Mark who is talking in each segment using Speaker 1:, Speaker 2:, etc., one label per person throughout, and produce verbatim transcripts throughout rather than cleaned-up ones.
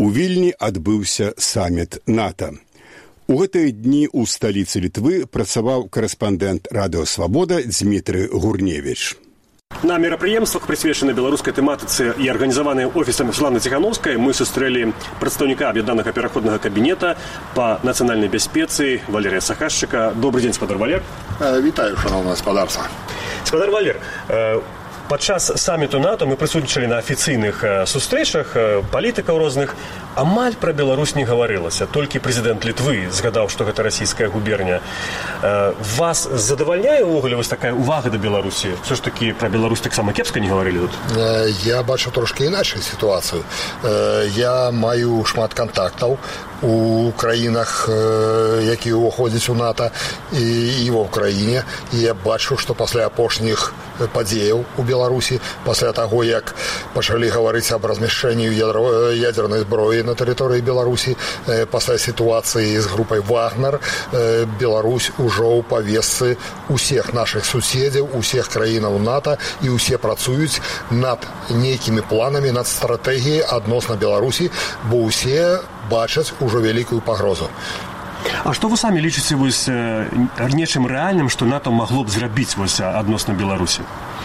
Speaker 1: У Вільні адбыўся саміт НАТО. У гэтыя дні ў сталіцы Літвы працаваў корэспандэнт Радыё Свабода Дмітрый Гурневіч.
Speaker 2: На мерапрыемствах, прысвечаны беларускай тэматыцы і арганізаваныя офісам Святланы Ціхановскай, мы сустрэлі прадстаўніка аб'яднанага пераходнага кабінета па нацыянальнай бяспецы Валерія Сахашчыка. Добрый дзень, спадар Валер.
Speaker 3: Вітаю, шановна гаспадарца.
Speaker 2: Спадар Валер, падчас саміту НАТО мы прысутнічалі на афіцыйных сустрэчах палітыкаў розных. Амаль пра Беларусь не гаварылася. Толькі прэзідэнт Літвы згадаў, што гэта расійская губерня. Вас задавальняе ўвогуле вось такая увага да Беларусі? Все ж такі пра Беларусь таксама кепска не гаварылі тут?
Speaker 3: Я бачу трошки іначай сітуацыю. Я маю шмат кантактаў у краінах, якія ўваходзяць у НАТО, і ва ўкраіне. І я бачу, што пасля апошніх падзеяў у Беларусі, пасля таго, як пачалі гаварыць аб размяшчэнні ядзернай зброі на тэрыторыі Беларусі, пасля сітуацыі з групай «Вагнер», Беларусь ужо ў павесцы усіх нашых суседзяў, усіх краінаў НАТО, і ўсе працуюць над нейкімі планамі, над стратэгіяй адносна Беларусі, бо ўсе бачаць ужо вялікую пагрозу.
Speaker 2: А што вы самі лічыце вось нечым рэальным, што НАТО магло б зрабіць вось адносна Беларусі?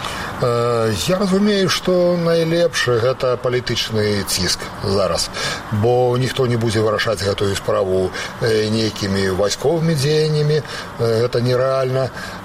Speaker 3: Я разумею, што найлепшы гэта палітычны ціск зараз, бо ніхто не будзе вырашаць гэтую справу нейкімі вайсковымі дзеяннямі, гэта нерэальна.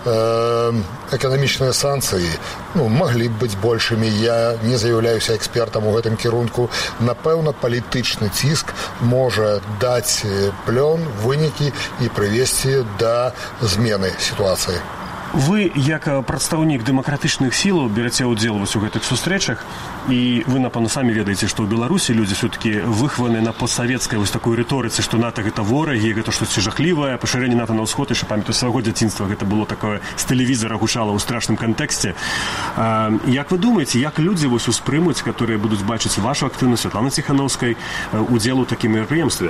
Speaker 3: Эканамічныя санкцыі, ну, маглі б быць большымі, я не з'яўляюся экспертам у гэтым кірунку. Напэўна, палітычны ціск можа даць плён, вынікі і прывесці да змены сітуацыі.
Speaker 2: Вы, як прадстаўнік дэмакратычных сілаў, бераце ўдзел у гэтых сустрэчах, і вы, напэўна, самі ведаеце, што ў Беларусі людзі все-таки выхаваны на постсавецкай вось такой рыторыцы, што НАТО гэта ворагі, гэта штосьці жахлівае, пашырэнне НАТО на ўсход, яшчэ памятаю свайго дзяцінства, гэта было такое з тэлевізара гучала ў страшным кантэксце. Як вы думаеце, як людзі вось успрымуць, которые будуць бачыць вашу актыўнасць Святланы Ціхановскай удзел у такім мерапрыемстве?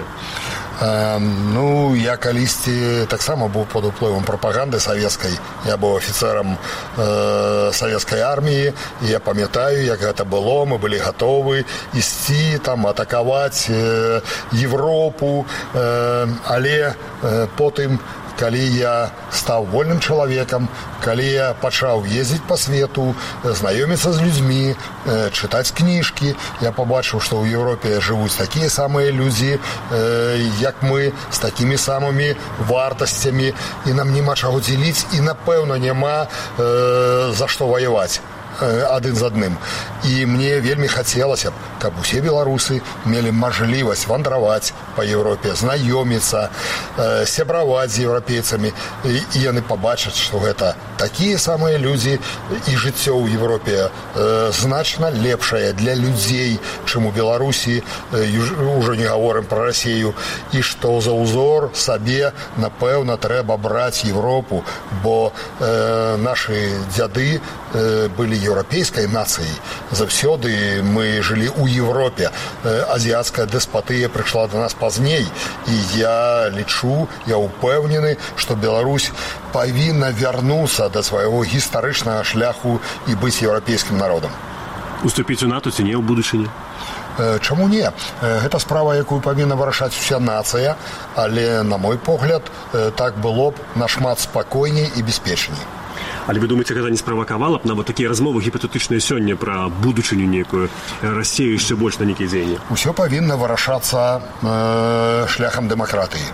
Speaker 3: Ну, я калісьці таксама быў пад уплывам прапаганды савецкай. Я быў афіцэрам э, савецкай арміі, і я памятаю, як гэта было, мы былі гатовы ісці, там, атакаваць э, Европу, э, але э, потым, калі я стаў вольным чалавекам, калі я пачаў ездзіць па свету, знаёміцца з людзьмі, чытаць кніжкі, я пабачыў, што ў Еўропе жывуць такія самыя людзі, як мы, з такімі самымі вартасцямі, і нам няма чаго дзеліць, і, напэўна, няма за што ваяваць адзін з адным. І мне вельмі хацелася б, каб усе беларусы мелі мажлівасць вандраваць па Еўропе, знаёміцца, сябраваць з еўрапейцамі, і яны пабачаць, што гэта такія самыя людзі, і жыццё ў Еўропе значна лепшае для людзей, чым у Беларусі, ўжо не гаворым пра Расію, і што за ўзор сабе, напэўна, трэба браць Еўропу, бо нашы дзяды былі еўрапейскай нацыяй. Заўсёды мы жылі ў Еўропе. Азіяцкая дэспатыя прыйшла да нас пазней, і я лічу, я ўпэўнены, што Беларусь павінна вярнуцца да свайго гістарычнага шляху і быць еўрапейскім народам.
Speaker 2: Уступіць у НАТО ці не ў будучыні?
Speaker 3: Чаму не? Гэта справа, якую павінна вырашаць уся нацыя, але, на мой погляд, так было б нашмат спакойней і бяспечней.
Speaker 2: Але вы думаеце, гэта не справакавала б нават такія размовы гіпатэтычныя сёння пра будучыню нейкую, Расію яшчэ больш на нейкія дзеянні?
Speaker 3: Усё павінна вырашацца э, шляхам дэмакратыі.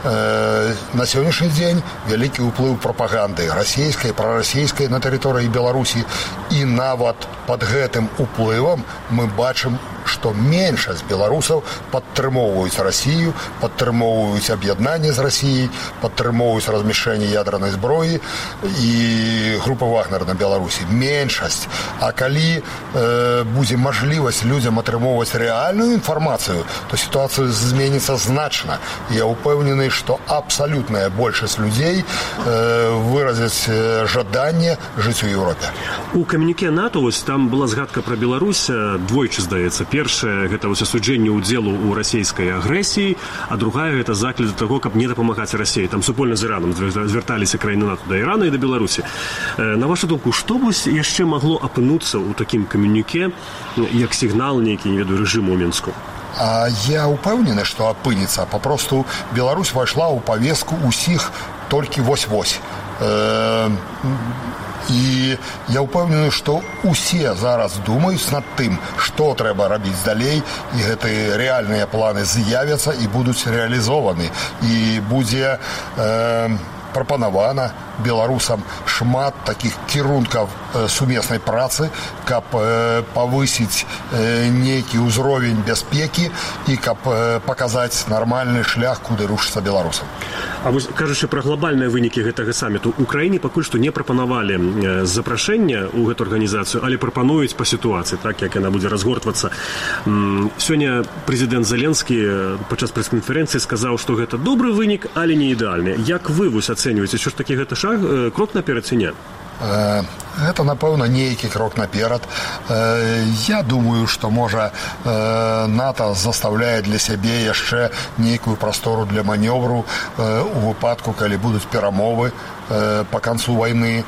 Speaker 3: Э, на сённяшні дзень вялікі ўплыў прапаганды расійскай, прарасійскай на тэрыторыі Беларусі, і нават пад гэтым уплывам мы бачым, што меншасць беларусаў падтрымоўваюць Расію, падтрымоўваюць аб'яднанне з Расіяй, падтрымоўваюць размяшчэнне ядранай зброі і група «Вагнер» на Беларусі. Меншасць. А калі э, будзе мажлівасць людзям атрымоўваць рэальную інфармацыю, то сітуацыя зменіцца значна. Я ўпэўнены, што абсалютная большасць людзей э, выразяць жаданне жыць у Еўропе.
Speaker 2: У камюніке НАТО вось там была згадка пра Беларусь двойчы, здаецца. Першае, гэта вось асуджэнне ўдзелу ў расійскай агрэсіі, а другая, гэта заклік да таго, каб не дапамагаць Расіі. Там супольна з Іранам звярталіся краіны НАТО да Ірана і да Беларусі. На вашу думку, што вось яшчэ магло апынуцца ў такім камюніке, як сігнал нейкі, не ведаю, рэжыму ў Мінску?
Speaker 3: А я упэўнены, што апынецца. Папросту Беларусь вайшла ў павестку ўсіх толькі вось-вось. Э, і я ўпэўнены, што ўсе зараз думаюць над тым, што трэба рабіць далей, і гэтыя рэальныя планы з'явяцца і будуць рэалізованы. І будзе э, прапанавана беларусам шмат такіх кірункаў э, сумеснай працы, каб э, павысіць э, нейкі ўзровень бяспекі і каб э, паказаць нармальны шлях, куды рушыцца беларусам.
Speaker 2: А вось, кажучы пра глобальныя вынікі гэтага саміту, Украіне пакуль што не прапанавалі э, запрашэння ў гэту арганізацыю, але прапануюць па сітуацыі, так як яна будзе разгортвацца. М, сёння прэзідэнт Зеленскі падчас прэс-канферэнцыі сказаў, што гэта добры вынік, але не ідэальны. Як вы вось ацэньваеце, що ж такі гэта шаг, э, крок наперад ці не?
Speaker 3: Гэта, напэўна, нейкі крок наперад. Я думаю, што, можа, НАТО заставляе для сябе яшчэ нейкую прастору для манёвру у выпадку, калі будуць перамовы па канцу вайны.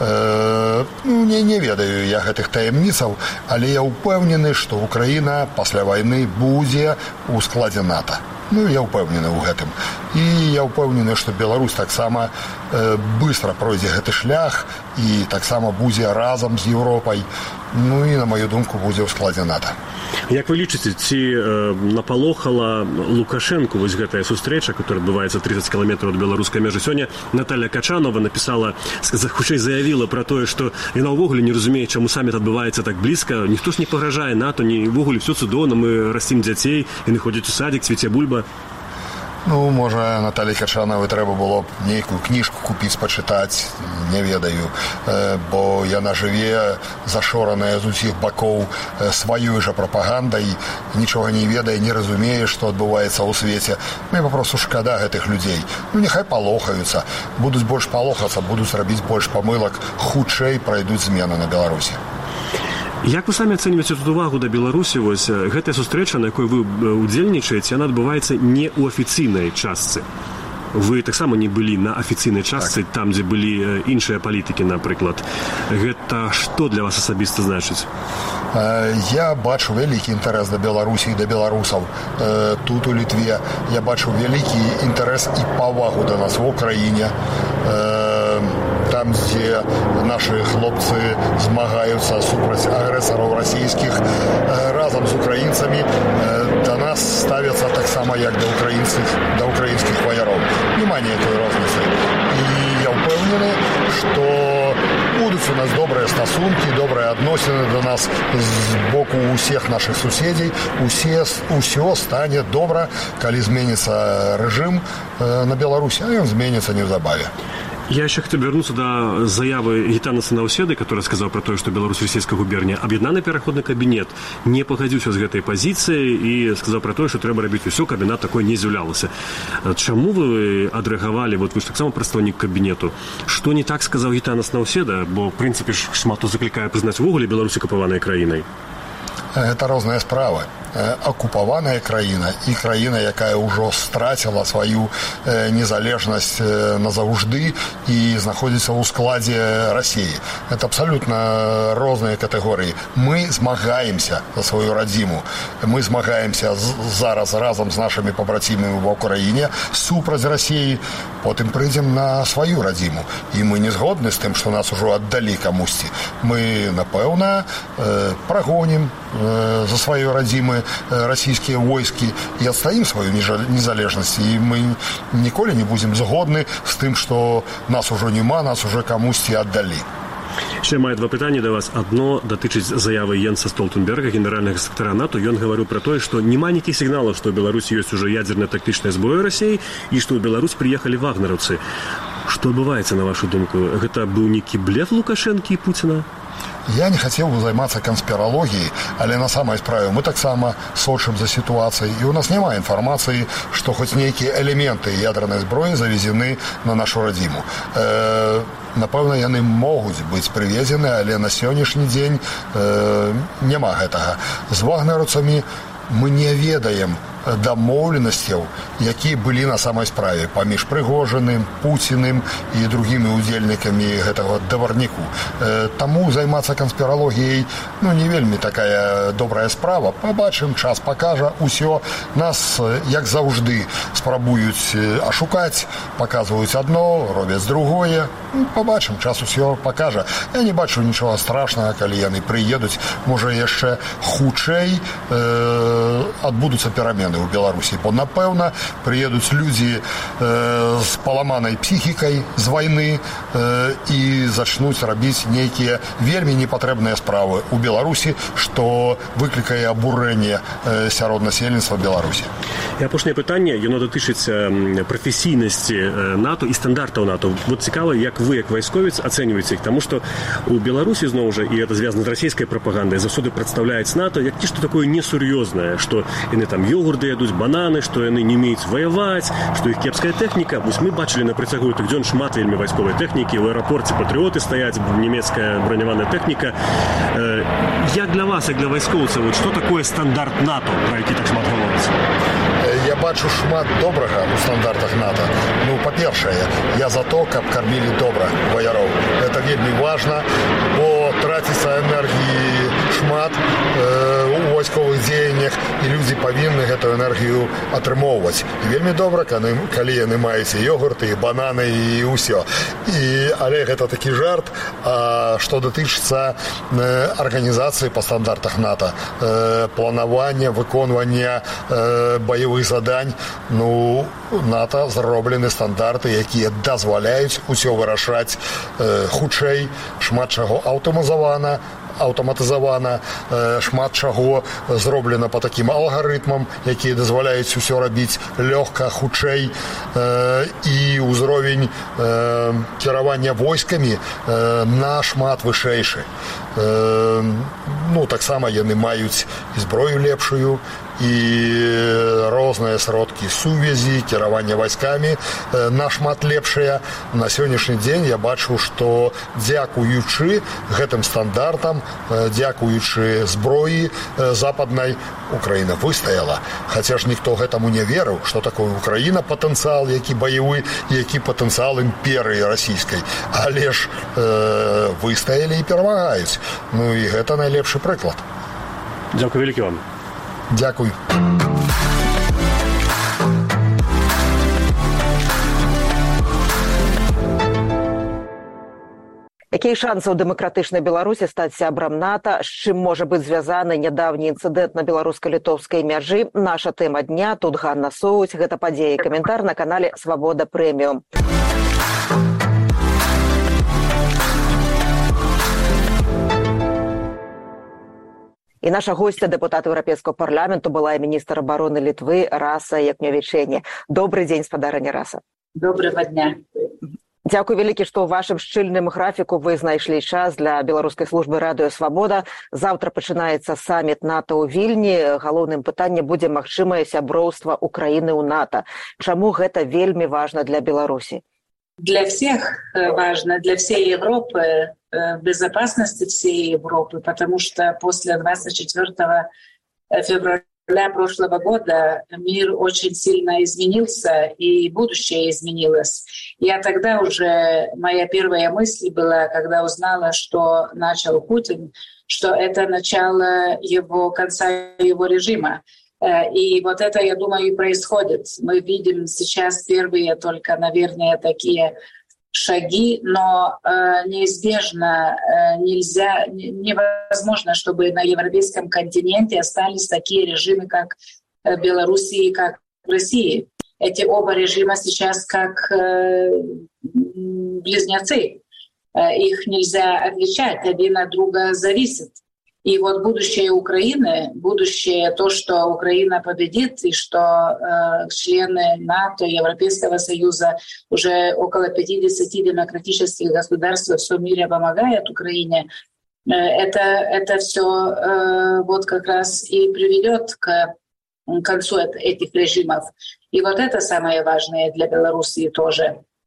Speaker 3: Ну, не, не ведаю я гэтых таямніцаў, але я ўпэўнены, што Украіна пасля вайны будзе ў складзе НАТО. Ну, я ўпэўнены ў гэтым. І я ўпэўнены, што Беларусь таксама э, быстра пройдзе гэты шлях і таксама будзе разам з Еўропай. Ну і, на маю думку, будзе ў складзе НАТО.
Speaker 2: Як вы лічыце, ці э, напалохала Лукашэнку вось гэтая сустрэча, которая адбываецца тридцать кіламетраў ад беларускай мяжы? Сёння Наталья Качанова напісала, хутчэй заявіла пра тое, што яна ўвогуле не разумее, чаму саміт адбываецца так блізка. Ніхто ж не пагражае НАТО, ні ўвогуле ўсё цудоўна, мы расцім дзяцей, яны ходзяць у садик, цвіце бульба.
Speaker 3: Ну, можа, Наталі Качановай трэба было б нейкую кніжку купіць, пачытаць, не ведаю, бо яна жыве зашораная з усіх бакоў сваёй жа прапагандай, нічога не ведае, не разумее, што адбываецца ў свеце. Мне папросту шкада гэтых людзей. Ну, няхай палохаюцца, будуць больш палохацца, будуць рабіць больш памылак, хутчэй пройдуць змены на Беларусі.
Speaker 2: Як вы самі ацэньваеце тут увагу да Беларусі? Вось гэтая сустрэча, на якой вы удзельнічаеце, яна адбываецца не ў афіцыйнай частцы. Вы таксама не былі на афіцыйнай частцы, так. Там, дзе былі іншыя палітыкі, напрыклад. Гэта што для вас асабіста значыць?
Speaker 3: Я бачу вялікі інтарэс да Беларусі і да беларусаў тут у Літве. Я бачу вялікі інтарэс і павагу да нас в Украіне. Там, дзе нашы хлопцы змагаюцца супраць агрэсараў расійскіх, разам з украінцамі да нас ставяцца таксама, як да украінцаў, да украінскіх ваяроў. Нема ніякой розніцы. І я ўпэўнены, што будуць у нас добрыя стасункі, добрыя адносіны да нас з боку ўсіх нашых суседзей. Усе, усё стане добра, калі зменіцца рэжым на Беларусі, а ён зменіцца неўзабаве.
Speaker 2: Я еще хотел вернуться до заявы Гітанаса Наўседы, который сказал про то, что Беларусь расійская губерния об'яднаны пераходны кабінет, не пагадзіўся з гэтай пазіцыяй і сказал про то, что трэба рабіць усё, каб яна такой не з'яўлялася. Чаму вы адрэагавалі, вот вы ж таксама прадстаўнік кабінету? Што не так сказаў Гітанас Наўседа, бо в прынцыпе ж шмат хто заклікае прызнаць увогуле Беларусь акупаванай краінай?
Speaker 3: Гэта розная справа. Акупаваная краіна і краіна, якая ўжо страціла сваю незалежнасць назаўжды і знаходзіцца ў складзе Расіі. Это абсалютна розныя катэгорыі. Мы змагаемся за сваю радзіму. Мы змагаемся зараз разам з нашымі пабрацімамі ва ўкраіне супраць Расіі, потым прыйдзем на сваю радзіму. І мы не згодны з тым, што нас ужо аддалі камусьці. Мы, напэўна, прагонім за сваёй радзімы расійскія войскі і адстаім сваю незалежнасць. І мы ніколі не будзем згодны з тым, што нас ужо няма, нас уже камусьці аддалі.
Speaker 2: Ще маю два пытання да вас. Одно датычыць заявы Йенса Столтенберга, генеральнага сектара НАТО. Ён гаварыў пра тое, што няма нейкіх сігналаў, што ў Беларусі ёсць ужо ядзерная тактычная зброя Расіі і што ў Беларусь прыехалі вагнераўцы. Што адбываецца, на вашу думку? Гэта быў нейкі блеф Лукашэнкі і Пуціна?
Speaker 3: Я не хацеў бы займацца канспіралогіяй, але на самай справе мы таксама сочым за сітуацыяй, і у нас няма інфармацыі, што хоць нейкія элементы ядернай зброі завезены на нашу радзіму. Э, напэўна, яны могуць быць прывезены, але на сённяшні дзень э, няма гэтага. З вагнераўцамі мы не ведаем, дамоўленасцяў, якія былі на самай справе паміж Прыгожыным, Пуціным і другімі удзельнікамі гэтага даварніку. Таму займацца канспіралогіяй, ну, не вельмі такая добрая справа. Пабачым, час пакажа ўсё. Нас, як заўжды, спрабуюць ашукаць, паказваюць адно, робяць другое. Пабачым, час усё пакажа. Я не бачу нічога страшнага, калі яны прыедуць. Можа, яшчэ хутчэй э, адбудуцца перамены ў Беларусі, бо, напэўна, прыедуць людзі э, з паламанай псіхікай з вайны э, і зачнуць рабіць нейкія вельмі непатрэбныя справы ў Беларусі, што выклікае абурэнне э, сярод насельніцтва Беларусі.
Speaker 2: І апошняе пытанне, яно датычыцца прафесійнасці НАТО і стандартаў НАТО. Вот цікава, як вы, як вайсковец, ацэньваеце іх, таму што у Беларусі, зноў жа, і гэта звязана з расійскай прапагандай, заўсёды прадстаўляюць НАТО як нешта такое несур'ёзнае, што яны там ёгурты ядуць, бананы, што яны не умеюць ваяваць, што іх кепская тэхніка. Вось мы бачылі на працягу гэтых дзён шмат вельмі вайсковай тэхнікі, ў аэрапорце патрыоты стаяць, нямецкая броняваная тэхніка. Э, як для вас, як для вайскоўцаў, вот, што такое стандарт НАТО, пра які так шмат гаворыцца?
Speaker 3: Я бачу шмат добрага ў стандартах НАТО. Ну, па-першае, я за то, каб кармілі добра ваяроў. Это вельмі важна, бо траціцца энергіі шмат э, у вайсковых дзеяннях, і людзі павінны гэту энергію атрымоўваць. І вельмі добра, калі, калі яны маюць і ёгурты, і бананы, і ўсё. І, але гэта такі жарт. А што датычыцца э, арганізацыі па стандартах НАТО, э, планавання, выконвання э, баявых задань, ну, НАТО зроблены стандарты, якія дазваляюць усё вырашаць э, хутчэй, шмат чаго аўтаматызавана, аўтаматызавана, э, шмат чаго зроблена па такім алгарытмам, якія дазваляюць усё рабіць лёгка, хутчэй, э, і ўзровень э, кіравання войскамі э, нашмат вышэйшы. Э, ну, таксама яны маюць і зброю лепшую, і розныя сродкі сувязі, кіравання вайскамі э, нашмат лепшыя. На сённяшні дзень я бачу, што дзякуючы гэтым стандартам, э, дзякуючы зброі э, западнай, Украіна выстаяла. Хаця ж ніхто гэтаму не верыў, што такое Украіна, патэнцыял, які баявы, які патэнцыял імперыі расійскай. Але ж э, выстаялі і перамагаюць. Ну і гэта найлепшы прыклад.
Speaker 2: Дзякуй вялікі вам.
Speaker 3: Дзякуй.
Speaker 4: Якія шансы ў дэмакратычнай Беларусі стаць сябрам НАТО, з чым можа быць звязаны нядаўні інцыдэнт на беларуска-літоўскай мяжы? Наша тэма дня. Тут Ганна Соуць. Гэта падзея і каментар на канале Свабода Прэміум. І наша гостя, дэпутат Еўрапейскага парламенту, была і міністр абароны Літвы Раса Якнявічэне. Добрый дзень, спадарыня Раса.
Speaker 5: Добрага дня.
Speaker 4: Дзякуй вялікі, што ў вашым шчыльным графіку вы знайшлі час для беларускай службы радыё «Свабода». Заўтра пачынаецца саміт НАТО ў Вільні. Галоўным пытаннем будзе магчымае сяброўства Украіны ў НАТО. Чаму гэта вельмі важна для Беларусі?
Speaker 5: Для всех важно, для всей Европы, безопасности всей Европы, потому что после двадцать четвёртого февраля прошлого года мир очень сильно изменился, и будущее изменилось. Я тогда уже, моя первая мысль была, когда узнала, что начал Путин, что это начало его конца его режима. И вот это, я думаю, и происходит. Мы видим сейчас первые только, наверное, такие шаги, но э, неизбежно э, нельзя, невозможно, чтобы на европейском континенте остались такие режимы, как э, Белоруссии, как в России. Эти оба режима сейчас как э, близнецы. Э, их нельзя отличать, один от друга зависит. И вот будущее Украины, будущее то, что Украина победит, и что э, члены НАТО, Европейского Союза, уже около пятидесяти демократических государств во всем мире помогают Украине, э, это, это все э, вот как раз и приведет к концу этих режимов. И вот это самое важное для Белоруссии тоже.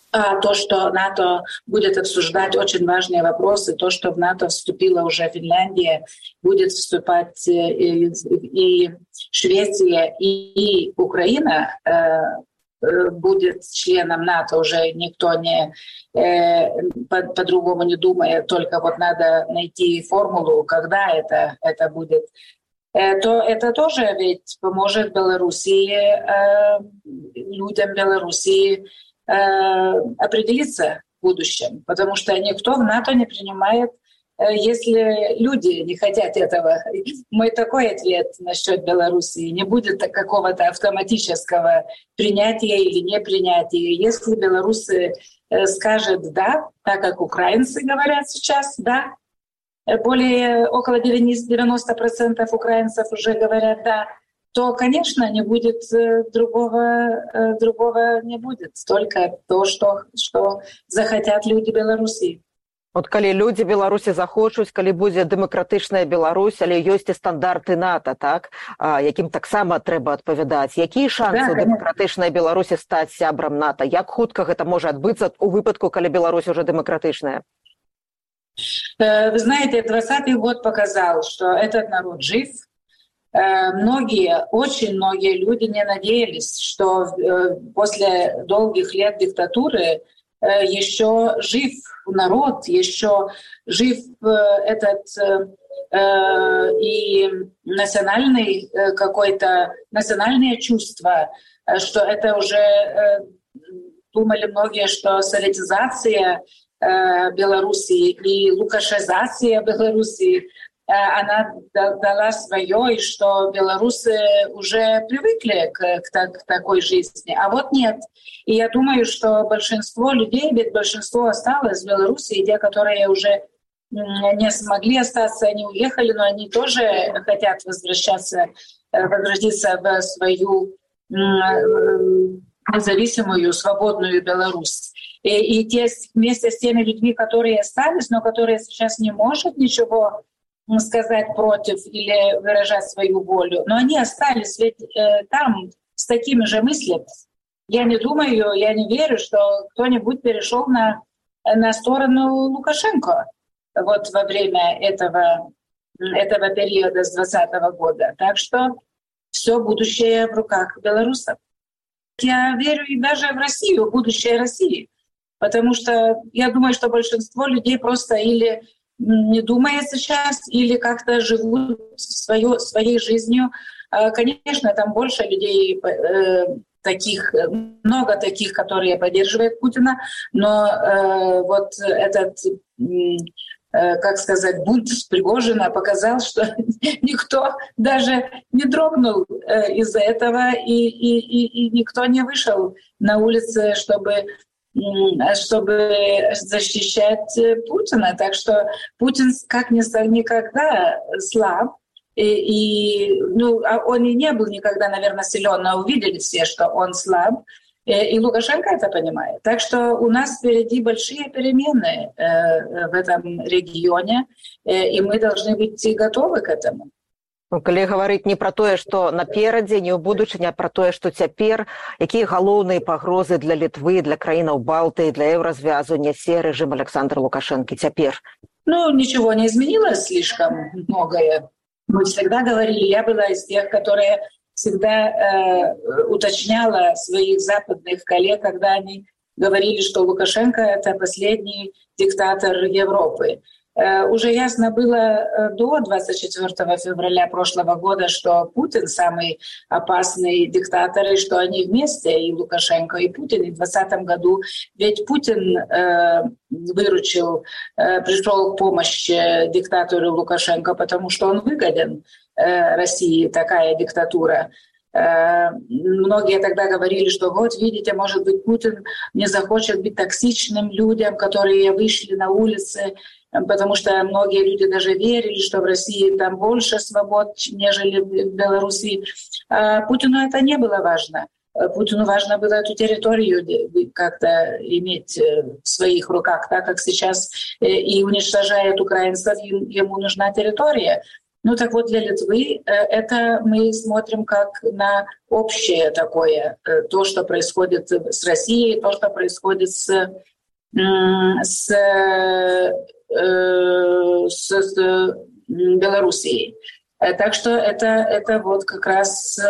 Speaker 5: А то, что НАТО будет обсуждать очень важные вопросы, то, что в НАТО вступила уже Финляндия, будет вступать и, и Швеция, и, и Украина э, будет членом НАТО, уже никто не э, по, по-другому не думает, только вот надо найти формулу, когда это, это будет. Э, то это тоже ведь поможет Белоруссии, э, людям Белоруссии, определиться в будущем, потому что никто в НАТО не принимает, если люди не хотят этого. Мой такой ответ насчет Белоруссии. Не будет какого-то автоматического принятия или непринятия. Если белорусы скажут «да», так как украинцы говорят сейчас «да», более около девяносто процентов украинцев уже говорят «да», то, конечно, не будет другого, другого не будет. Только то, что, что захотят люди Беларуси.
Speaker 4: Вот калі люди Беларусі захочуць, калі будзе дэмакратычная Беларусь, але ёсць і стандарты НАТО, так, якім таксама трэба адпавядаць. Якія шансы у дэмакратычнай Беларусі стаць сябрам НАТО? Як хутка гэта можа адбыцца у выпадку, калі Беларусь уже дэмакратычная?
Speaker 5: Вы знаете, двадцатый год показал, что этот народ жив. Многие, очень многие люди не надеялись, что после долгих лет диктатуры еще жив народ, еще жив этот и национальный какой-то, национальное чувство, что это уже думали многие, что советизация Белоруссии и лукашизация Белоруссии она дала свое, и что белорусы уже привыкли к, к, к такой жизни. А вот нет. И я думаю, что большинство людей, ведь большинство осталось в Беларуси, и те, которые уже не смогли остаться, они уехали, но они тоже хотят возвращаться, возвратиться в свою независимую, свободную Беларусь. И, и те, вместе с теми людьми, которые остались, но которые сейчас не могут ничего сказать против или выражать свою волю. Но они остались ведь э, там с такими же мыслями. Я не думаю, я не верю, что кто-нибудь перешел на, на сторону Лукашенко вот во время этого, этого периода с двадцатого года. Так что все будущее в руках белорусов. Я верю и даже в Россию, в будущее России. Потому что я думаю, что большинство людей просто или не думает сейчас, или как-то живут свою, своей жизнью. Конечно, там больше людей э, таких, много таких, которые поддерживают Путина, но э, вот этот, э, как сказать, бунт Пригожина показал, что никто даже не дрогнул э, из-за этого, и, и, и, и никто не вышел на улицы, чтобы чтобы защищать Путина. Так что Путин как никогда слаб. И, и ну, он и не был никогда, наверное, силен, но увидели все, что он слаб. И, и Лукашенко это понимает. Так что у нас впереди большие перемены э, в этом регионе, э, и мы должны быть готовы к этому.
Speaker 4: Калі гаварыць не пра тое, што наперадзе, не ў будучыні, а пра тое, што цяпер, якія галоўныя пагрозы для Літвы, для краінаў Балтыі, для еўразвязу нясе рэжым Александра Лукашенко цяпер?
Speaker 5: Ну, ничего не изменилось слишком многое. Мы всегда говорили, я была из тех, которые всегда э, уточняла своих западных коллег, когда они говорили, что Лукашенко — это последний диктатор Европы. Уже ясно было до двадцать четвёртого февраля прошлого года, что Путин самый опасный диктатор, и что они вместе, и Лукашенко, и Путин. И в двадцатом году ведь Путин э, выручил, э, пришел к помощи диктатору Лукашенко, потому что он выгоден э, России, такая диктатура. Э, многие тогда говорили, что вот, видите, может быть, Путин не захочет быть токсичным людям, которые вышли на улицы, потому что многие люди даже верили, что в России там больше свобод, нежели в Беларуси. А Путину это не было важно. Путину важно было эту территорию как-то иметь в своих руках, так как сейчас и уничтожает украинцев, ему нужна территория. Ну так вот, для Литвы это мы смотрим как на общее такое, то, что происходит с Россией, то, что происходит с, с, с, с Белоруссией. Так что это, это вот как раз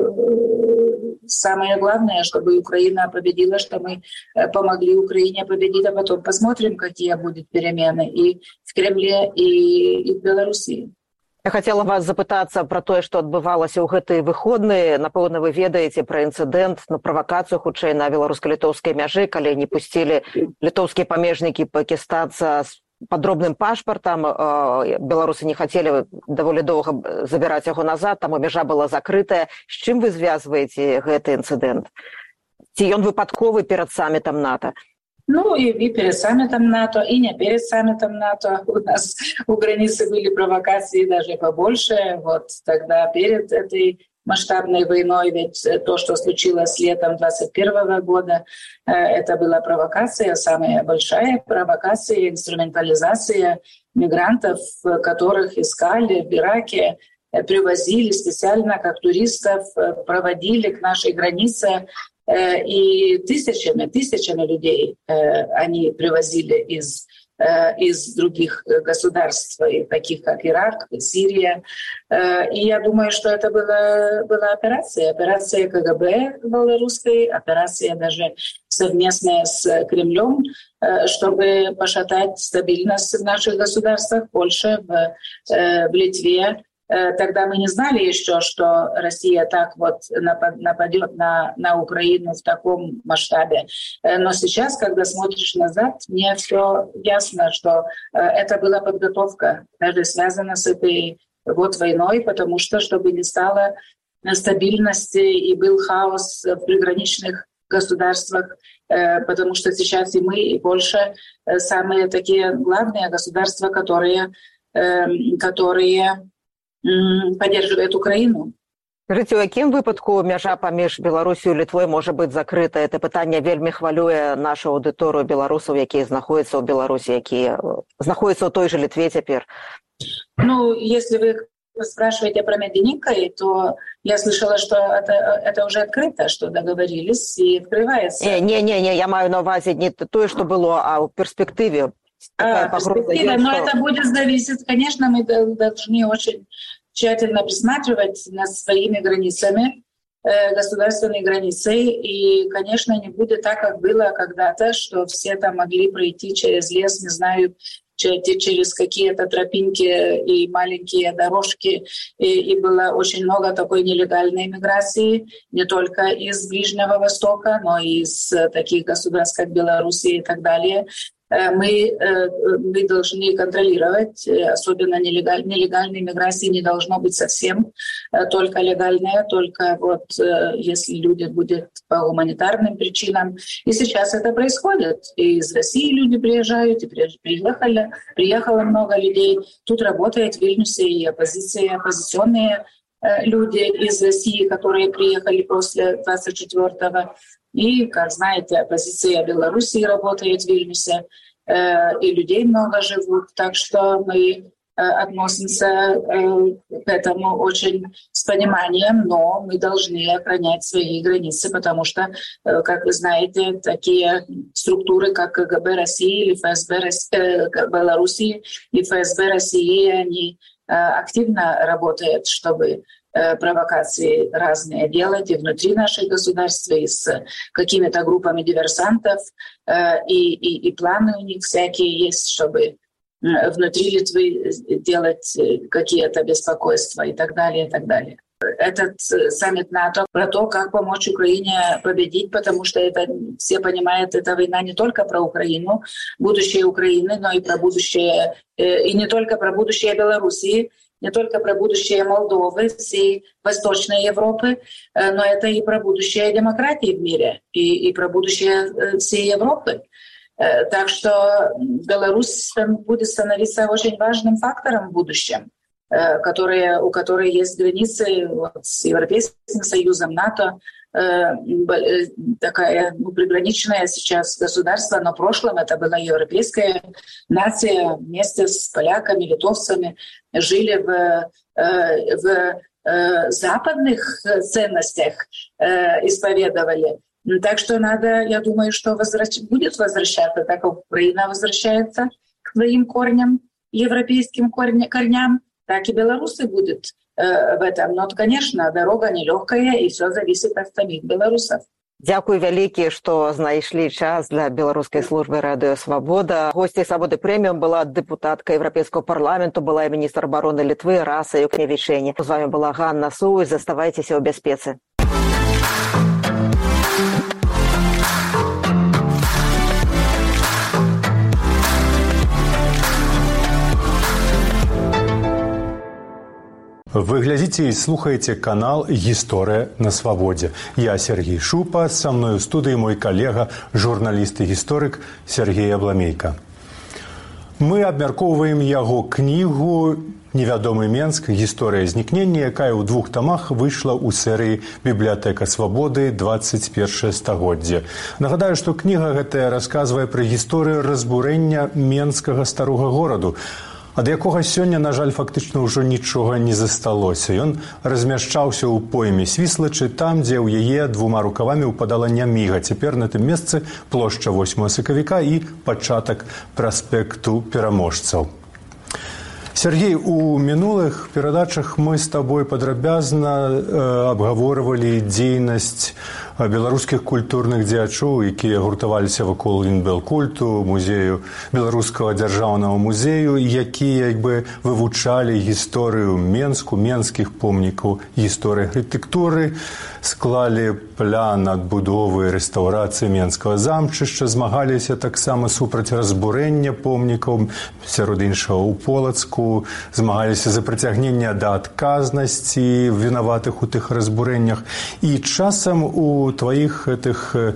Speaker 5: самое главное, чтобы Украина победила, что мы помогли Украине победить, а потом посмотрим, какие будут перемены и в Кремле, и, и в Белоруссии.
Speaker 4: Я хотела вас запытацца пра тое, што адбывалася ў гэтыя выходныя. Напэўна, вы ведаеце пра інцыдэнт, на правакацыю, хутчэй, на беларуска-літоўскай мяжы, калі не пусцілі літоўскія памежнікі пакістанца з падробным пашпартам. Беларусы не хацелі даволі доўга забіраць яго назад, таму мяжа была закрытая. З чым вы звязваеце гэты інцыдэнт? Ці ён выпадковы перад самітам НАТО?
Speaker 5: Ну, и, и перед саммитом НАТО, и не перед саммитом НАТО. У нас у границы были провокации даже побольше. Вот тогда перед этой масштабной войной, ведь то, что случилось летом двадцать первого года, это была провокация, самая большая провокация, инструментализация мигрантов, которых искали в Ираке, привозили специально как туристов, проводили к нашей границе. И тысячами, тысячами людей э, они привозили из, э, из других государств, таких как Ирак, Сирия. Э, и я думаю, что это была, была операция, операция КГБ белорусской, операция даже совместная с Кремлем, э, чтобы пошатать стабильность в наших государствах, в Польше, в, э, в Литве. Тогда мы не знали еще, что Россия так вот нападет на, на Украину в таком масштабе. Но сейчас, когда смотришь назад, мне все ясно, что это была подготовка, даже связана с этой вот войной, потому что, чтобы не стало стабильности и был хаос в приграничных государствах, потому что сейчас и мы, и Польша самые такие главные государства, которые, которые поддерживает Украину.
Speaker 4: Скажите, у якім выпадку мяжа паміж Беларусью і Літвой можа быць закрыта? Это пытанне вельмі хвалюе нашу аўдыторыю беларусаў, якія знаходзяцца ў Беларусі, якія знаходзяцца ў той же Літве цяпер.
Speaker 5: Ну, если вы спрашиваете про Медвединкой, то я слышала, что это, это уже открыто, что договорились и открывается.
Speaker 4: Не-не-не, я маю на увазі не то, что было, а в перспективе.
Speaker 5: А, перспектива, но что... это будет зависеть. Конечно, мы должны очень тщательно присматривать над своими границами, э, государственной границей. И, конечно, не будет так, как было когда-то, что все там могли пройти через лес, не знаю, через какие-то тропинки и маленькие дорожки. И, и было очень много такой нелегальной миграции, не только из Ближнего Востока, но и из таких государств, как Белоруссия и так далее. Мы, мы должны контролировать, особенно нелегаль, нелегальной миграции не должно быть совсем, только легальная, только вот если люди будут по гуманитарным причинам. И сейчас это происходит. И из России люди приезжают, и приехали, приехало много людей. Тут работает в Вильнюсе и оппозиция, оппозиционные люди из России, которые приехали после двадцать четвёртого. И, как знаете, оппозиция Белоруссии работает в Вильнюсе, э, и людей много живут. Так что мы э, относимся э, к этому очень с пониманием, но мы должны охранять свои границы, потому что, э, как вы знаете, такие структуры, как КГБ России или ФСБ э, Белоруссии и ФСБ России, они э, активно работают, чтобы провокации разные делать и внутри наших государств, и с какими-то группами диверсантов, и, и, и планы у них всякие есть, чтобы внутри Литвы делать какие-то беспокойства и так далее, и так далее. Этот саммит НАТО про то, как помочь Украине победить, потому что это, все понимают, эта война не только про Украину, будущее Украины, но и про будущее, и не только про будущее Белоруссии, не только про будущее Молдовы, всей Восточной Европы, но это и про будущее демократии в мире, и, и про будущее всей Европы. Так что Беларусь будет становиться очень важным фактором в будущем, который, у которой есть границы вот, с Европейским Союзом, НАТО, такая ну, приграничная сейчас государство, но в прошлом это была европейская нация вместе с поляками, литовцами, жили в, в западных ценностях, исповедовали. Так что надо, я думаю, что возвращ... будет возвращаться, так как Украина возвращается к своим корням, европейским корням, так и белорусы будут э, в этом. Но, конечно, дорога нелегкая, и все зависит от самих белорусов.
Speaker 4: Дякую вялікі, што знайшлі час для беларускай службы радыё Свабода. Госцей Свабоды прэміум была дэпутатка Еўрапейскага парламенту, была і міністр абароны Літвы Раса Юкневічэне. З вами была Ганна Сусь. Заставайцеся ў бяспецы.
Speaker 6: Вы глядзіце і слухаеце канал «Гісторыя на свабодзе». Я Сергей Шупа, са мной у студыі мой калега, журналіст і гісторык Сергей Абламейка. Мы абмяркоўваем яго кнігу «Невядомы Менск. Гісторыя знікнення», якая ў двух тамах выйшла ў серыі «Бібліятэка свабоды. дваццаць першае стагоддзе». Нагадаю, што кніга гэтая расказвае пра гісторыю разбурэння Менскага старога гораду, ад якога сёння, на жаль, фактычна ўжо нічога не засталося. Ён размяшчаўся ў пойме Свіслачы, там, дзе ў яе двума рукавамі ўпадала Няміга. Цяпер на тым месцы плошча восьмага сакавіка і пачатак праспекту пераможцаў. Сергей, у мінулых перадачах мы з табой падрабязна э, абгаворвалі дзейнасць беларускіх культурных дзеячоў, якія гуртаваліся вакол інбелкульту, музею беларускага дзяржаўнага музею, якія як бы вывучалі гісторыю Менску, менскіх помнікаў, гісторыі архітэктуры, склалі план адбудовы і рэстаўрацыі Менскага замчышча, змагаліся таксама супраць разбурэння помнікаў, сярод іншага ў Полацку, змагаліся за прыцягненне да адказнасці вінаватых у тых разбурэннях. І часам у тваіх гэтых э,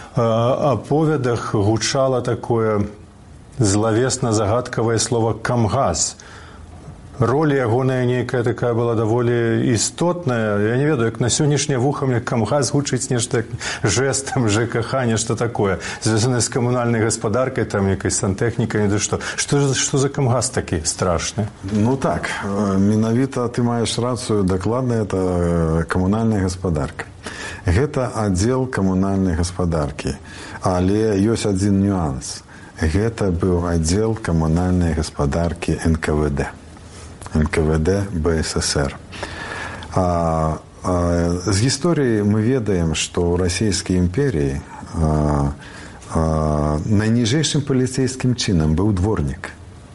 Speaker 6: аповедах гучала такое злавесна-загадкавае слово «камгаз». Роля ягоная нейкая такая была даволі істотная. Я не ведаю, як на сённяшняе вуха мне камгаз гучыць нешта як жэстам, ЖКХ, нешта такое, звязанае з камунальнай гаспадаркай, там якай сантэхнікай, не да што. Што, што за камгаз такі страшны?
Speaker 7: Ну так, менавіта ты маеш рацыю, дакладна это камунальная гаспадарка. Гэта аддзел камунальнай гаспадаркі, але ёсць адзін нюанс. Гэта быў аддзел камунальнай гаспадаркі эн ка вэ дэ. эн ка вэ дэ бэ эс эс эр. А, а, з гісторыі мы ведаем, што ў расійскай імперіі а, а, найніжэйшым паліцэйскім чынам быў дворнік.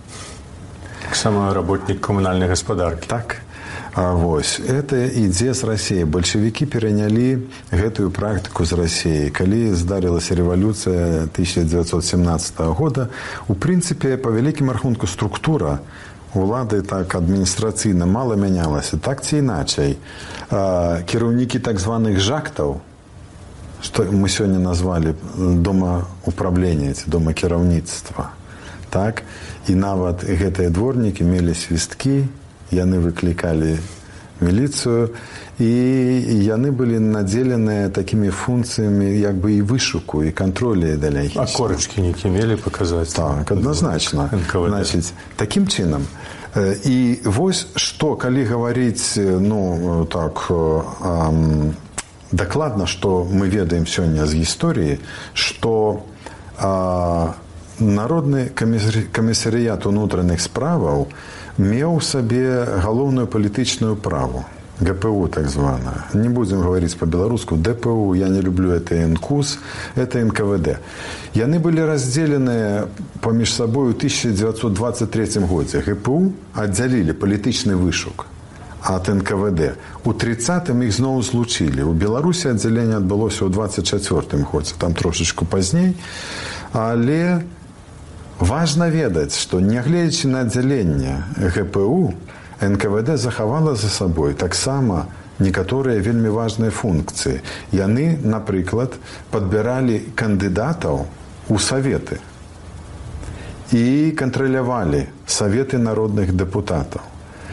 Speaker 6: Таксама работнік камунальнай гаспадаркі.
Speaker 7: Так. А вось, это ідзе з Расіі. Бальшавікі перанялі гэтую практыку з Расіі. Калі здарылася рэвалюцыя тысяча дзевяцьсот семнадцатага года, у прынцыпе, па вялікім рахунку структура улады так адміністрацыйна мала мянялася. Так ці іначай. Кіраўнікі так званых жактаў, што мы сёння назвалі дома управлення ці дома кіраўніцтва, так, і нават гэтыя дворнікі мелі свісткі, яны выклікалі міліцыю, і яны былі надзеленыя такімі функцыямі як бы і вышуку, і кантролю далей.
Speaker 6: А корачкі нейкі мелі паказаць?
Speaker 7: Так, адназначна. Значыць, такім чынам. І вось што, калі гаварыць, ну, так, эм, дакладна, што мы ведаем сёння з гісторыі, што э, Народны камісарыят унутраных справаў меў сабе галоўную палітычную праву, гэ пэ у так званая. Не будзем гаварыць па-беларуску, дэ пэ у, я не люблю, это эн ка у эс, это эн ка вэ дэ. Яны былі раздзеленыя паміж сабой у тысяча дзевяцьсот дваццаць трэцім годзе. гэ пэ у аддзялілі палітычны вышук ад эн ка вэ дэ. У трыццатым іх зноў злучылі. У Беларусі аддзяленне адбылося ў дваццаць чацвёртым годзе, там трошачку пазней, але важна ведаць, што нягледзячы на аддзяленне гэ пэ у, эн ка вэ дэ захавала за сабой таксама некаторыя вельмі важныя функцыі. Яны, напрыклад, падбіралі кандыдатаў у саветы і кантралявалі саветы народных дэпутатаў.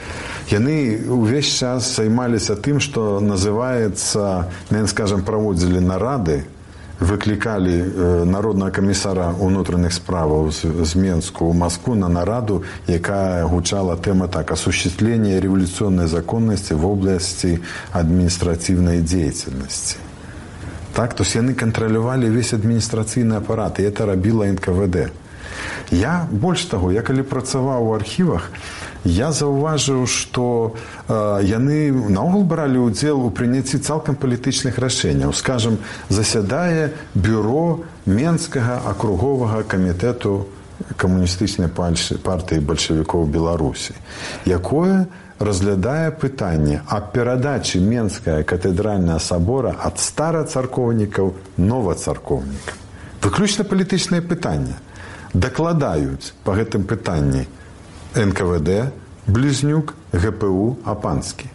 Speaker 7: Яны увесь час займаліся тым, што называецца, скажем, праводзілі нарады, выклікалі народнага камісара ўнутраных справаў з Менску ў Москву на нараду, якая гучала тэма так: осуществление революционной законности в области административной деятельности. Так, то есть яны кантралявалі весь адміністрацыйны апарат, і это рабіла эн ка вэ дэ. Я, больш таго, я калі працаваў у архівах, я заўважыў, што э, яны наогул бралі ўдзел у прыняцці цалкам палітычных рашэнняў. Скажам, засядае бюро Менскага акруговага камітэту камуністычнай партыі бальшавікоў Беларусі, якое разглядае пытанне аб перадачы Менскага катэдральнага сабора ад старацаркоўнікаў новацаркоўнікам. Выключна палітычнае пытанне. Дакладаюць па гэтым пытанні эн ка вэ дэ, Блізнюк, гэ пэ у, Апанскі.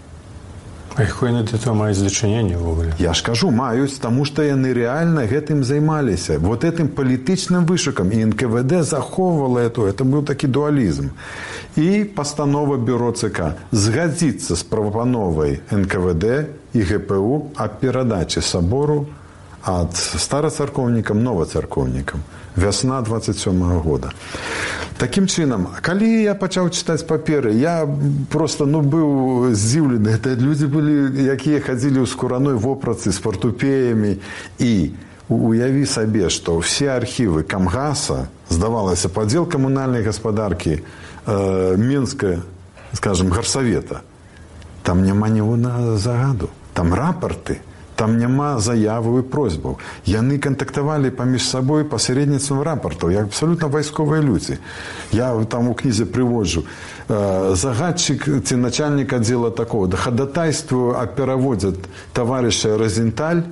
Speaker 6: А якое яны да этого маюць дачыненне ўвогуле?
Speaker 7: Я ж кажу, маюць, таму што яны рэальна гэтым займаліся. Вот этим палітычным вышукам. І эн ка вэ дэ захоўвала это. Это быў такі дуалізм. І пастанова бюро ЦК згадзіцца з прапановай эн ка вэ дэ і гэ пэ у аб перадачы сабору ад старацаркоўнікам новацаркоўнікам. Вясна двадцать сёмага года. Такім чынам, калі я пачаў чытаць паперы, я просто ну, быў здзіўлены. Это людзі былі, якія хадзілі ў скураной вопратцы з фартупеямі. І уяві сабе, што ўсе архівы Камгаса, здавалася, падзел камунальнай гаспадаркі э, Менска, скажем, гарсавета, там няма ніводнага загаду. Там рапорты. Там няма заяваў і просьбаў. Яны кантактавалі паміж сабой пасярэдніцтвам рапартаў, як абсалютна вайсковыя людзі. Я там у кнізе прыводжу. Э, загадчык ці начальнік аддзела такого, да хадатайствую аб пераводзе таварыша Розенталь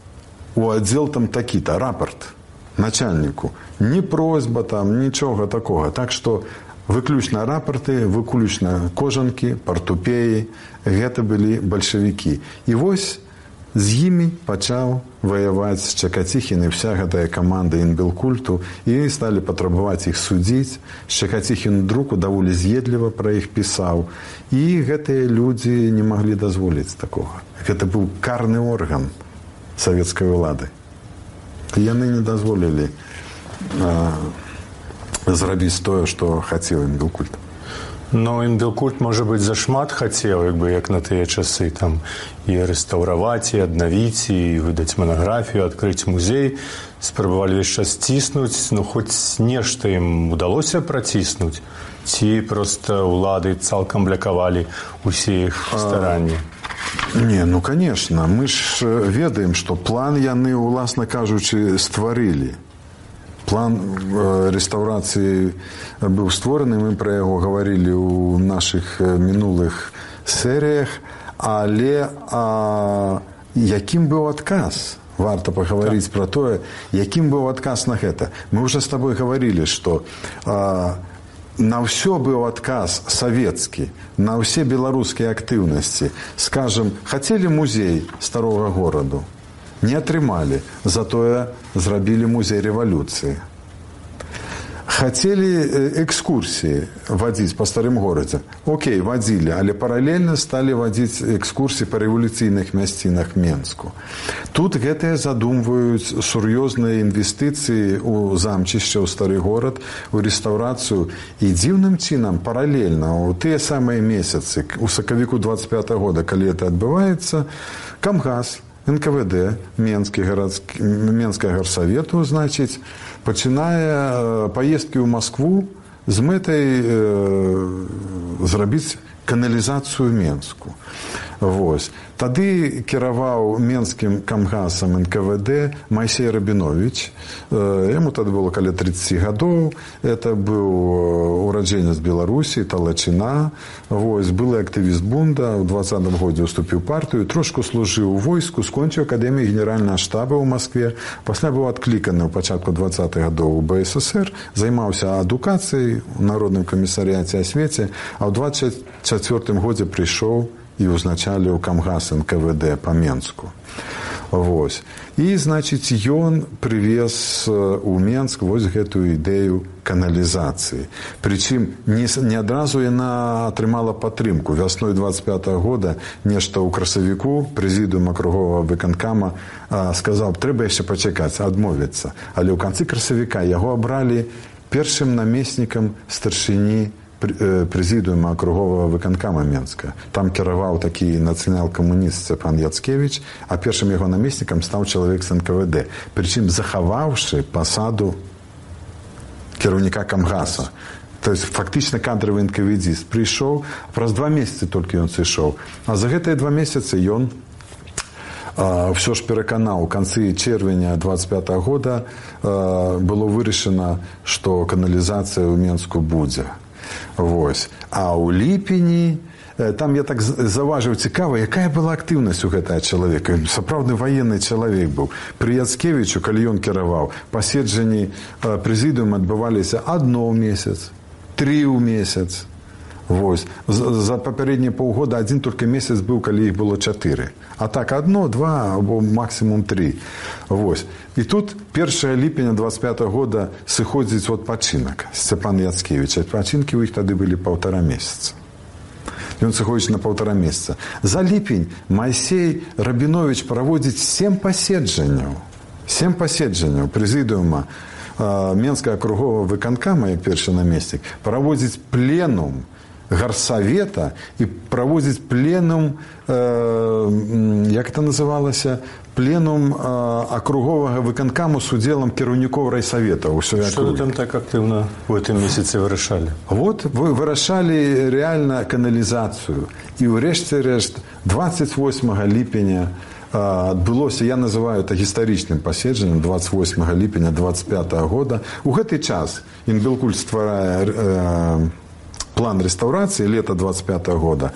Speaker 7: у аддзел там такі-то, рапорт начальніку. Ні просьба там, нічога такога. Так што выключна рапорты, выключна кожанкі, партупеі, гэта былі бальшавікі. І вось з імі пачаў ваяваць Чакаціхін і вся гэтая каманда інбелкульту, і сталі патрабаваць іх судзіць. Чакаціхін друку даволі з'едліва пра іх пісаў, і гэтыя людзі не маглі дазволіць такога. Гэта быў карны орган савецкай улады. Яны не дазволілі а, зрабіць тое, што хацеў інбелкульт.
Speaker 6: Но інбелкульт, можа быць, зашмат хацеў, як бы, як на тыя часы, там, і рэстаўраваць, і аднавіць, і выдаць манаграфію, адкрыць музей. Спрабавалі весь час ціснуць, ну, хоць нешта ім удалося праціснуць, ці проста ўлады цалкам блякавалі усе іх старанні?
Speaker 7: Не, ну, конечно. Мы ж ведаем, што план яны, уласна кажучы, стварылі. План рэстаўрацыі быў створаны, мы пра яго гаварылі ў нашых мінулых серыях, але а, якім быў адказ? Варта пагаварыць так. Пра тое, якім быў адказ на гэта. Мы ўжо з табой гаварылі, што а, на ўсё быў адказ савецкі, на ўсе беларускія актыўнасці. Скажам, хацелі музей старога гораду. Не атрымалі, затое зрабілі музей рэвалюцыі. Хацелі экскурсіі вадзіць па старым горадзе. Окей, вадзілі, але паралельна сталі вадзіць экскурсіі па рэвалюцыйных мясцінах Менску. Тут гэтыя задумваюць сур'ёзныя інвестыцыі ў замчышча, ў стары горад, у рэстаўрацыю. І дзіўным чынам паралельна ў тыя самыя месяцы, у сакавіку двадцать пятага года, калі гэта адбываецца, Камгас, эн ка вэ дэ, Менскі гарадскі, Менскага гарсавету, значыць, пачынае паездкі ў Маскву з мэтай э, зрабіць каналізацыю Менску. Вось. Тады кіраваў Менскім камгасам эн ка вэ дэ Майсей Рабіновіч. Яму тады было каля тридцать гадоў. Это быў ураджэнец Беларусі, Талачына. Вось. Былы актывіст бунда. У двадцатым годзе уступіў партыю. Трошку служыў у войску. Скончыў акадэмію генеральнага штаба ў Маскве. Пасля быў адкліканы ў пачатку двадцатых гадоў у бэ эс эсэр. Займаўся адукацыяй у Народным камісарыяце асвеце. А ў двадцать чацвёртым годзе прыйшоў і ўзначаліў камгас эн ка вэ дэ па Менску. Вось. І, значыць, ён прывез у Менск вось гэтую ідэю каналізацыі. Прычым не, не адразу яна атрымала падтрымку. Вясной двадцать пятого года нешта ў красавіку прэзідыум акруговага выканкама сказаў, трэба яшчэ пачакаць, адмовіцца. Але ў канцы красавіка яго абралі першым намеснікам старшыні прэзідыума акруговага выканкама Менска. Там кіраваў такі нацыянал-камуніст Сцяпан Яцкевіч, а першым яго намеснікам стаў чалавек з эн ка вэ дэ. Прычым захаваўшы пасаду кіраўніка камгаса. То есть фактычна кадравы эн ка вэ дзіст прыйшоў, праз два месяцы толькі ён сышоў. А за гэтыя два месяцы ён а, ўсё ж пераканаў. У канцы чэрвеня двадцать пятого года а, было вырашана, што каналізацыя ў Менску будзе. Вось. А ў ліпені там я так заважыў цікава, якая была актыўнасць у гэтага чалавека. Сапраўдны ваенны чалавек быў. Пры Яцкевічу, калі ён кіраваў, паседжанні прэзідыума адбываліся адно ў месяц, тры ў месяц. Вось. За папярэднія паўгода адзін толькі месяц быў, калі іх было чатыры. А так адно, два або максімум тры. Вось. І тут першага ліпеня двадцать пятого года сыходзіць у адпачынак Сцяпан Яцкевіч. Адпачынкі ў іх тады былі паўтара месяца. Ён сыходзіць на паўтара месяца. За ліпень Майсей Рабіновіч праводзіць сем паседжанняў. Сем паседжанняў прэзідыума Менскага акруговага выканкама, як першы намеснік, праводзіць пленум гарсавета і праводзіць пленум, э, як это называлася, пленум э, акруговага выканкаму з удзелам кіраўнікоў райсаветаў.
Speaker 6: Што вы там так актыўна ў гэтым месяцы вырашалі?
Speaker 7: Вот, вы вырашалі реальна каналізацыю. І ўрэшце рэшт двадцать восьмого ліпеня адбылося, я называю это гістарычным паседжаннем, двадцать восьмого ліпеня двадцать пятого года. У гэты час Інбелкульт стварае э, план реставрации лета двадцать пятого года,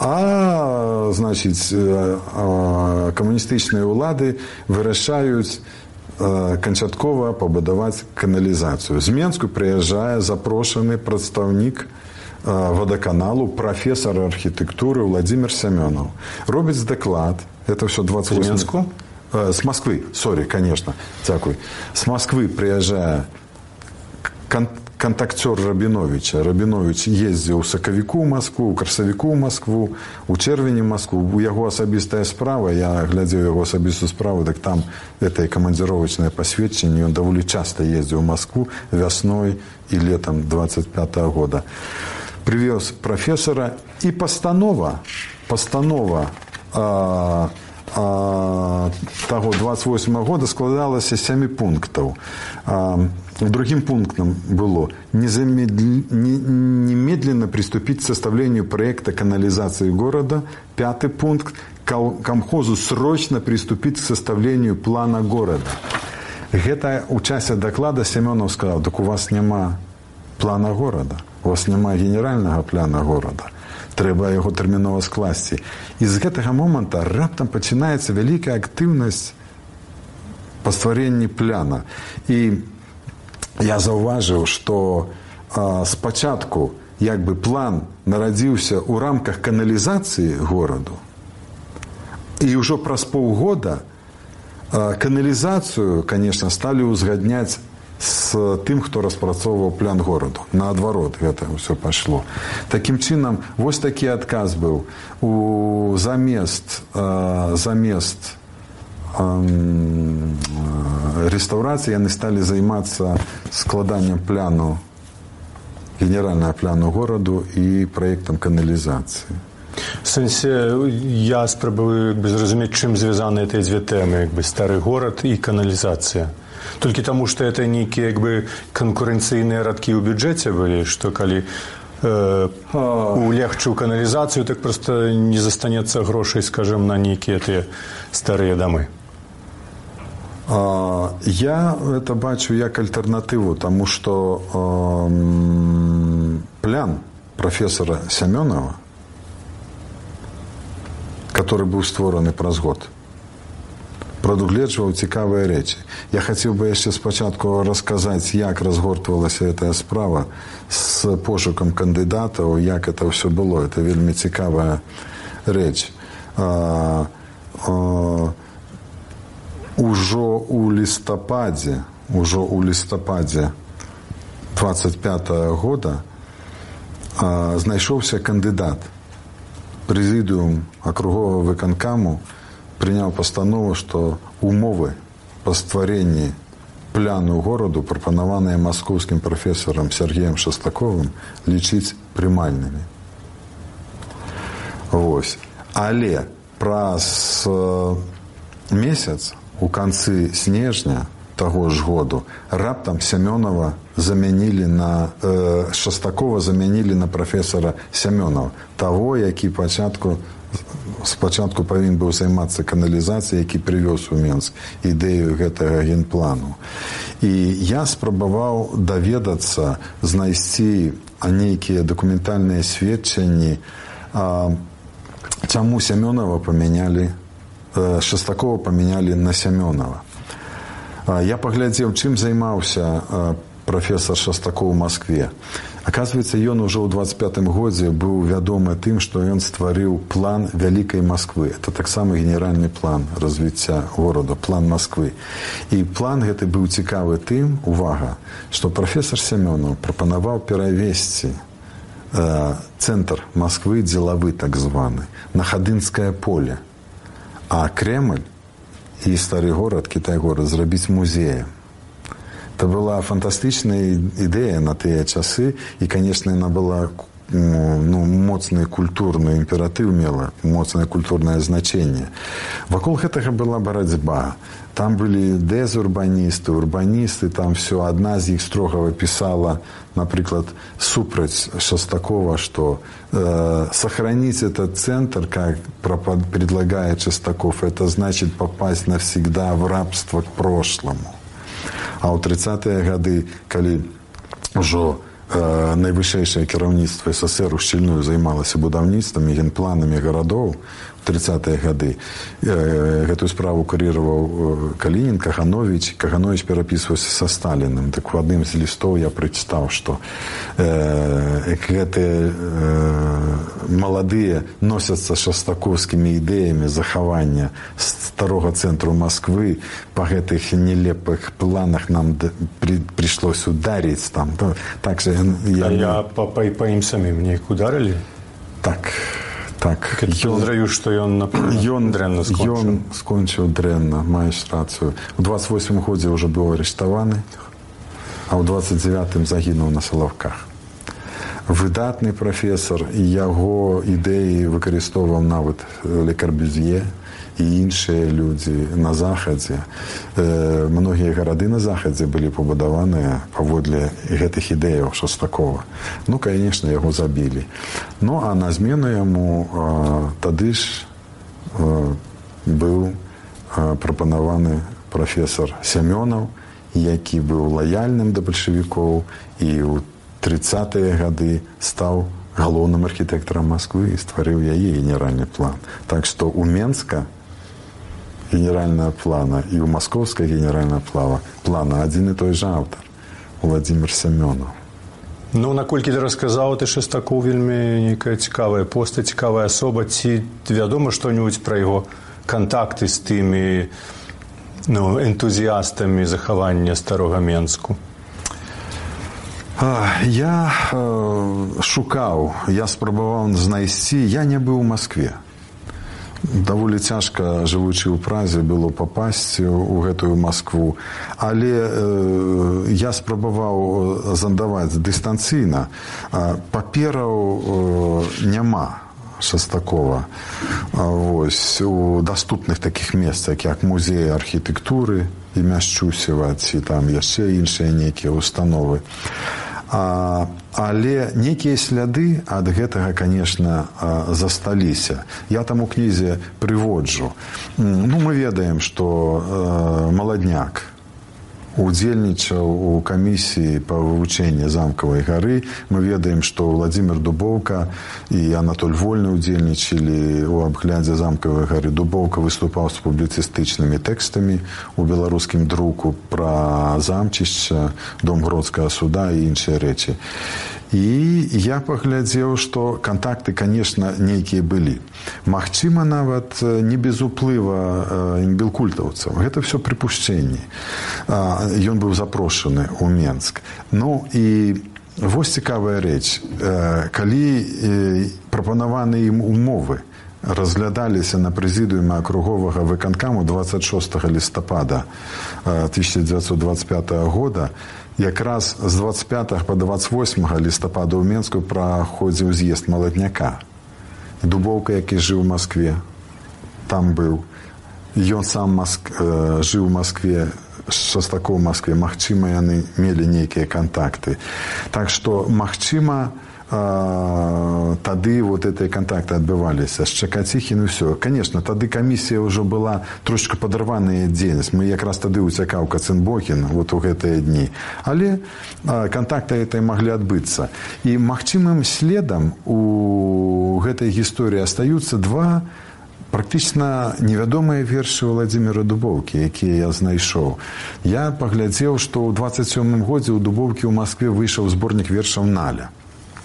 Speaker 7: а, значит, коммунистычныя ўлады вырашаюць канчаткова пабудаваць каналізацыю. З Менску прыязджае запрошаны прадстаўнік водоканалу, профессор архітэктуры Владимир Семёнов. Робіць даклад, это все двадцать восьмого...
Speaker 6: З Менску?
Speaker 7: С Москвы, сори, конечно, дзякуй. С Москвы прыязджае кон контактер Рабіновича. Рабінович ездзіў у сакавіку ў Москву, у красавіку ў Москву, у чэрвені ў Москву. У яго асабістая справа, я глядзеў яго асабістую справу, так там это камандзіровачнае пасведчанне. Ён даволі часта ездзіў у Москву вясной і летом двадцать пятого года. Привез профессора, і постанова, постанова а, а, того двадцать восьмого года складалася з сямі пунктаў. А, другим пунктом было немедленно приступить к составлению проекта канализации города. Пятый пункт – комхозу срочно приступить к составлению плана города. Гэта у часе доклада Семёнов сказал: так у вас нема плана города, у вас нема генерального плана города. Трэба яго тэрмінова скласці. І з гэтага момента раптам пачынаецца вялікая актыўнасць па стварэнні пляна. І я заўважыў, што а, спачатку як бы план нарадзіўся ў рамках каналізацыі гораду, і ўжо праз паўгода а, каналізацыю, конечно, сталі ўзгадняць з тым, хто распрацоўваў план гораду. Наадварот, гэта ўсё пайшло. Такім чынам, вось такі адказ быў. У замест, а, замест реставрации яны стали займацца складанием пляну, генерального пляну городу и проектом канализации.
Speaker 6: В сенсе, я спробую зразумець, чым звязаны эти две темы, як бы старый город и канализация. Только тому, что это некие як бы конкуренцыйныя радкі ў бюджэце былі, што калі э, улегчыў каналізацыю, так просто не застанецца грошай, скажем, на некие эти старые домы.
Speaker 7: Я это бачу як альтернативу, тому что э, плян профессора Семенова, который был створаны праз год, прадугледжваў цікавыя рэчы. Я хацеў бы яшчэ спачатку расказаць, як разгортвалася эта справа з пошукам кандыдатаў, як это ўсё было. Это вельмі цікавая рэч. А, а, ужо у лістападзе, ужо у лістападзе двадцать пятого года а, знайшоўся кандыдат. Прэзідыум акруговага выканкаму прыняў пастанову, што умовы па стварэнні пляну гораду, прапанаваныя маскоўскім прафесарам Сергеем Шастаковым, лічыць прымальнымі. Вось. Але праз э, месяц, у канцы снежня таго ж году, раптам Сямёнова замянілі на э, Шастакова замянілі на прафесара Сямёнова, таго, які пачатку спачатку павінен быў займацца каналізацыяй, які прывёз у Менск ідэю гэтага генплану. І я спрабаваў даведацца, знайсці нейкія дакументальныя сведчанні, а, чаму Сямёнова памянялі, Шастакова памянялі на Сямёнова. Я паглядзеў, чым займаўся прафесар Шастакоў у Маскве. Аказваецца, ён ужо ў двадцать пятым годзе быў вядомы тым, што ён стварыў план вялікай Масквы. Это таксама генеральны план развіцця горада, план Масквы. І план гэты быў цікавы тым, увага, што прафесар Сямёнов прапанаваў перавесці э, цэнтр Масквы, дзелавы так званы, на Хадынскае поле, а Кремль і стары горад, Кітай-горад, зрабіць музеем. Это была фантастычная ідэя на тыя часы, і, конечно, яна была ну, моцны культурны імператыў мела, моцнае культурнае значэнне. Вакол гэтага была барацьба. Там былі дэзурбаністы, урбаністы, там все. Адна з іх строга пісала, напрыклад, супраць Шастакова, что э, сохранить этот центр, как предлагает Шастаков, это значит попасть навсегда в рабство к прошлому. А ў тридцатыя гады, калі ўжо э, найвышэйшае кіраўніцтва СССР шчыльную займалася будаўніцтвамі, генпланамі гарадоў, у тридцатыя гады э, гэтую справу курироваў Калінін, Каганович. Каганович перапісваўся са Сталіным. Так у адным з лістоў я прачытаў, што э, гэтыя э, маладыя носяцца шастакоўскімі ідэямі захавання старога цэнтру Масквы. Па гэтых нелепых планах нам при, пришлось ударить там. Так же я...
Speaker 6: А я па, па, па ім самім неяк ударылі?
Speaker 7: Так. Так,
Speaker 6: ён, што ён,
Speaker 7: ён
Speaker 6: дрэнна скончыў.
Speaker 7: Ён скончыў дрэнна, маеш рацыю. У двадцать восьмым годзе ўжо быў арыштаваны, а ў двадцать девятым загінуў на Салаўках. Выдатны прафесар, і яго ідэі выкарыстоўваў нават Ле Карбюзье і іншыя людзі на захадзе. Э, многія гарады на захадзе былі пабудаваныя паводле гэтых ідэяў Шастакова. Ну, конечно, яго забілі. Ну, а на змену яму э, тады ж э, быў э, прапанаваны прафесар Сямёнов, які быў лаяльным да бальшавікоў і ў тридцатыя гады стаў галоўным архітэктарам Масквы і стварыў яе генеральны план. Так што у Менска генерального плана и у московского генерального плана один и той же автор Владимир Семенов.
Speaker 6: Ну, наколькі ты расказаў, ты Шастакоў вельмі некая цікавая постаць, цікавая асоба. Ці вядома што-небудзь пра яго кантакты з тымі ну, энтузіастамі захавання старога Менску?
Speaker 7: Я э, шукаў, я спрабаваў знайсці, я не быў у Маскве. Даволі цяжка, жывучы ў Празе, было папасці ў гэтую Маскву. Але э, я спрабаваў зандаваць дыстанцыйна. Папераў э, няма Шастакова. Вось, у даступных такіх месцах, як музей архітэктуры імя Шчусева, ці там яшчэ іншыя нейкія установы. А, але нейкія сляды ад гэтага, конечно, засталіся. Я там у кнізе прыводжу. Ну, мы ведаем, што э, маладняк удзельнічаў у камісіі па вывучэнні замкавай гары. Мы ведаем, што Владзімир Дубоўка і Анатоль Вольны удзельнічалі ў абглядзе замкавай гары. Дубоўка выступаў з публіцыстычнымі тэкстамі у беларускім друку пра замчышча, дом Гродскага суда і іншыя рэчы. І я паглядзеў, што кантакты, конечно, нейкія былі. Магчыма, нават не без уплыва імбелкультаўцаў. Гэта все прыпушчэнні. Ён быў запрошаны ў Менск. Ну і вось цікавая рэч. Калі прапанаваныя ім умовы разглядаліся на прэзідыуме акруговага выканкаму двадцать шостага лістапада тысяча девятьсот двадцать пятого года, якраз з двадцать пятого по двадцать восьмого лістапада ў Менску праходзіў з'езд маладняка. Дубоўка, які жыў у Маскве, там быў. Ён сам Маск... жыў у Маскве, Шастакоў у Маскве. Магчыма, яны мелі нейкія кантакты. Так што, магчыма, тады вот гэтыя кантакты адбываліся. З Чакаціхін і ўсё. Конечно, тады камісія ўжо была трошка падарваная дзейнасць. Мы якраз тады уцякаў Кацынбокін вот у гэтыя дні. Але кантакты гэтай маглі адбыцца. І магчымым следам у гэтай гісторыі астаюцца два практычна невядомыя вершы Владзіміра Дубоўкі, якія я знайшоў. Я паглядзеў, што ў двадцать сёмым годзе ў Дубоўкі ў Маскве выйшаў зборнік вершаў Наля.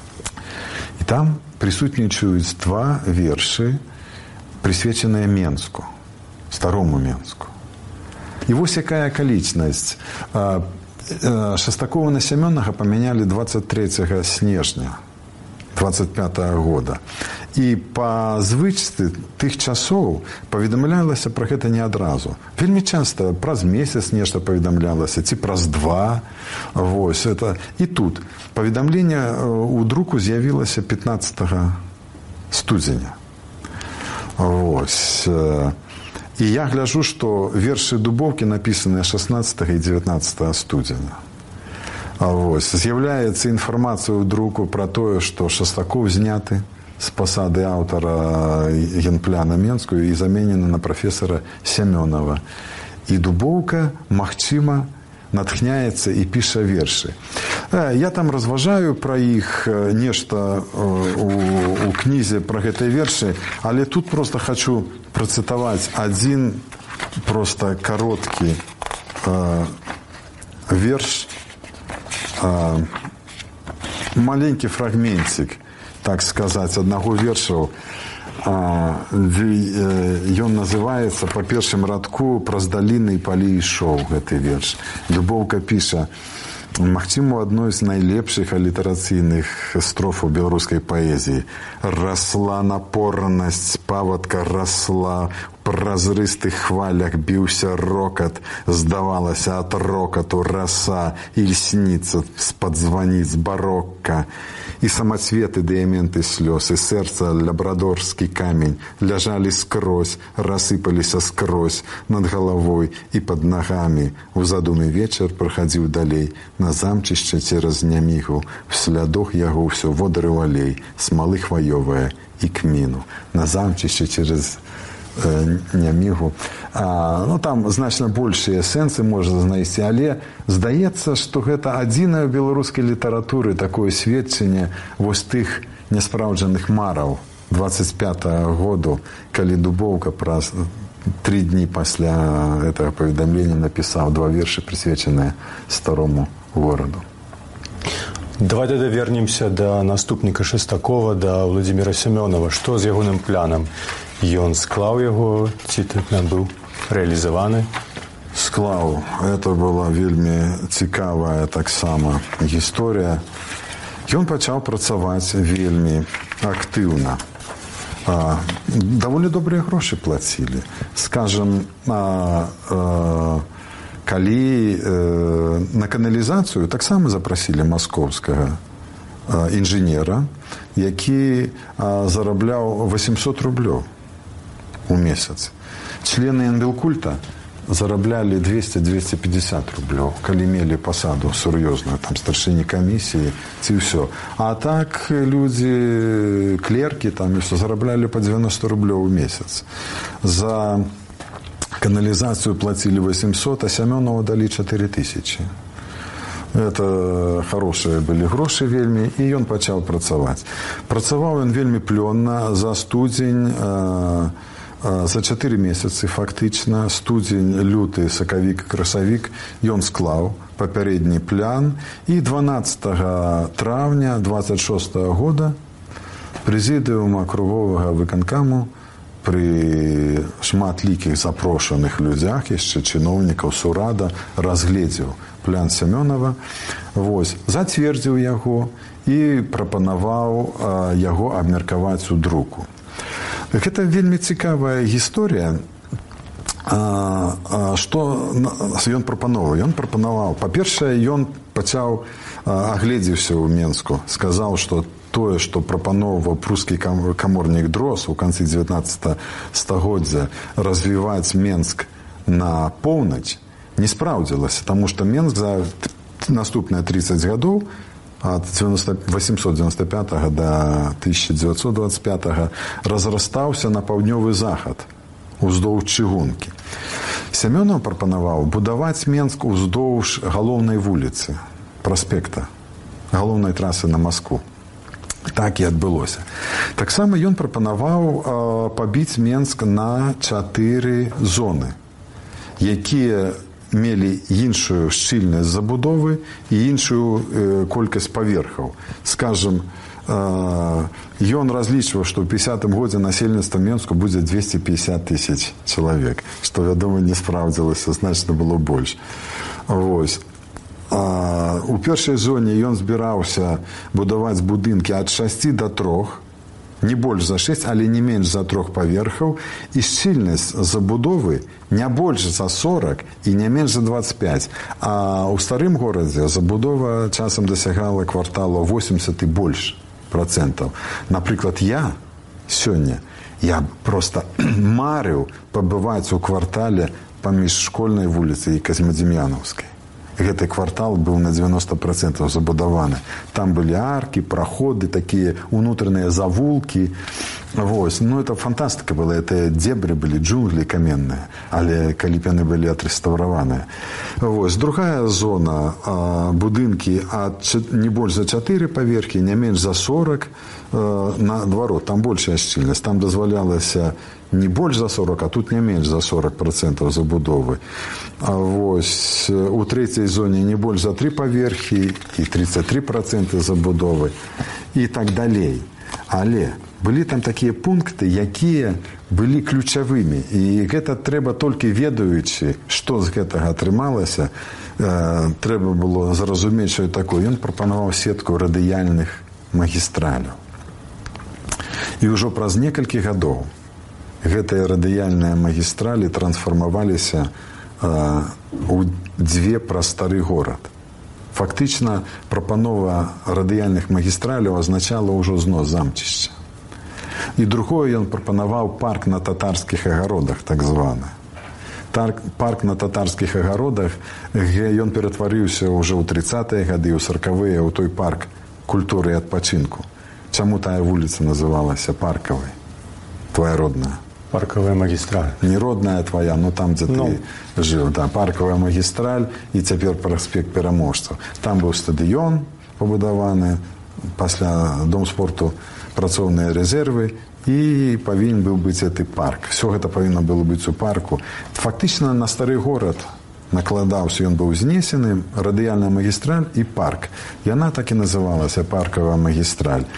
Speaker 7: І там прысутнічаюць два вершы, прысвечаныя Менску, старому Менску. І вось якая акалічнасць. Шастакова на Сямёнага памянялі двадцать трэцяга снежня двадцать пятого года. І па звычцы тых часоў паведамлялася пра гэта не адразу. Вельмі часта праз месяц нешта паведамлялася, ці праз два. Вось, это. І тут паведамленне ў друку з'явілася пятнадцатого студзеня. Вось. І я гляджу, што вершы Дубоўкі напісаныя шаснаццатага і дзевятнаццатага студзеня. Вось. З'яўляецца інфармацыя ў друку пра тое, што Шастакоў зняты з пасады аўтара генпляна Менскую і заменены на прафесара Сямёнова. І Дубоўка, магчыма, натхняецца і піша вершы. Я там разважаю пра іх нешта у, у кнізе пра гэтыя вершы, але тут просто хочу працытаваць адзін просто кароткі э, верш, э, маленькі фрагментик, так сказаць, аднаго вершаў. Ён называецца па першым радку «Праз даліны і палі ішоў» гэты верш. Дубоўка піша: магчыма, адной з найлепшых алітарацыйных строфаў беларускай паэзіі. Расла напорнасць, павадка расла, у празрыстых хвалях біўся рокат, здавалася ад рокату раса, і льсніца з-пад званіц барокка. І самацветы, дыяменты слёз, і сэрца лабрадорскі камень ляжалі скрозь, рассыпаліся скрозь над галавой і пад нагамі. У задумы вечар прахадзіў далей, на замчышча цераз нямігу, в слядох яго ўсё водарыў алей, смалы хваёвая і кміну. На замчышча цераз э, нямігу. А, ну, там значна большыя сэнсы можна знайсці, але здаецца, што гэта адзінае ў беларускай літаратуры такое сведчанне вось тых няспраўджаных мараў двадцать пятого году, калі Дубоўка праз тры дні пасля гэтага паведамлення напісаў два вершы, прысвечаныя старому гораду.
Speaker 6: Давай тады вернемся да наступніка Шастакова, да Владзіміра Сямёнова. Што з ягоным планам? Ён склаў яго, ці ён быў рэалізаваны?
Speaker 7: Склаў. Это была вельмі цікавая таксама гісторыя. Ён пачаў працаваць вельмі актыўна. А, даволі добрыя грошы плацілі. Скажам, а, а, калі а, на каналізацыю таксама запрасілі маскоўскага а, інжынера, які а, зарабляў восемьсот рублёў у месяц. Члены НБЛкульта зараблялі двести - двести пятьдесят рублёў, калі мелі пасаду сур'ёзную, там, старшыні камісіі, ці ўсё. А так людзі, клеркі, там, і ўсё, зараблялі па девяносто рублёў у месяц. За каналізацыю плацілі восемьсот, а Сямёнову далі четыре тысячи. Это хорошие былі грошы вельмі, і ён пачаў працаваць. Працаваў ён вельмі плённа. За студзень За чатыры месяцы фактычна студзень, люты, сакавік, красавік ён склаў папярэдні план і дванаццатага траўня двадцать шостага года прэзідыума акруговага выканкаму пры шматлікіх запрошаных людзях, яшчэ чыноўнікаў сурада, разгледзеў план Сямёнава, вось, зацвердзіў яго і прапанаваў яго абмеркаваць у друку. Гэта вельмі цікавая гісторыя, што ён прапановаў. Ён прапанаваў, па-першае, ён пачаў, агледзеўся ў Менску, сказаў, што тое, што прапаноўваў прускі каморнік Дрос у канцы дзевятнаццатага стагоддзя развіваць Менск на поўнач, не спраўдзілася, таму што Менск за наступныя тридцать гадоў ад восемьсот девяносто пятого до тысяча девятьсот двадцать пятого разрастаўся на паўднёвы захад уздоўж чыгункі. Сямёнаў прапанаваў будаваць Менск уздоўж галоўнай вуліцы, праспекта, галоўнай трасы на Маскву. Так і адбылося. Таксама ён прапанаваў пабіць Менск на чатыры зоны, якія мелі іншую шчыльнасць забудовы і іншую колькасць паверхаў. Скажем, ён разлічваў, што ў пятидесятым годзе насельніцтва Менску будзе двести пятьдесят тысяч чалавек, што, вядома, не спраўдзілася, значна было больш. Вось. У першай зоне ён збіраўся будаваць будынкі ад шасці да трох, не больш за шесть, але не менш за трох паверхаў, і шчыльнасць забудовы не больш за сорок і не менш за двадцать пять. А ў старым горадзе забудова часам дасягала кварталу восемьдесят і больш процентаў. Напрыклад, я сёння, я проста марыў пабываць у квартале паміж школьнай вуліцай і Казьмадзім'янаўскай. Гэты квартал быў на девяносто процентов забудаваны. Там былі аркі, праходы, такія унутраныя завулкі. Вось. Ну, это фантастыка была. Это дебры былі, джунглі каменныя. Але калі б яны былі адрэстаўраваныя. Вось. Другая зона, будынкі ад не больш за чатыры паверхі, не менш за сорок, наадварот, там большая шчыльнасць. Там дазвалялася не больш за сорок, а тут не менш за сорок процентов забудовы. А вось у трэцяй зоне не больш за три паверхі і тридцать три процента забудовы і так далей. Але былі там такія пункты, якія былі ключавымі. І гэта трэба толькі ведаючы, што з гэтага атрымалася, э, трэба было зразумець, што такое. Ён прапанаваў сетку радыяльных магістраляў. І ўжо праз некалькі гадоў гэтыя радыяльныя магістралі трансфармаваліся у дзве праз стары горад. Фактычна прапанова радыяльных магістраляў азначала ўжо знос замчышча. І другое, ён прапанаваў парк на татарскіх агародах, так званы. Парк на татарскіх агародах, ён ператварыўся ўжо ў тридцатыя гады, ў сорокавыя, ў той парк культуры і адпачынку. Чаму тая вуліца называлася паркавай? Твоя родная.
Speaker 6: Парковая магістраль.
Speaker 7: Не родная твоя, но там, дзе
Speaker 6: ну.
Speaker 7: ты жыў. Да, парковая магістраль і цяпер праспект Пераможцаў. Там быў стадыён пабудаваны, пасля дом спорту працоўныя рэзервы і павінен быў быць гэты парк. Все гэта павінна было быць у парку. Фактычна на стары горад накладаўся, ён быў знесены, радыяльная магістраль і парк. Яна так і называлася парковая магістраль.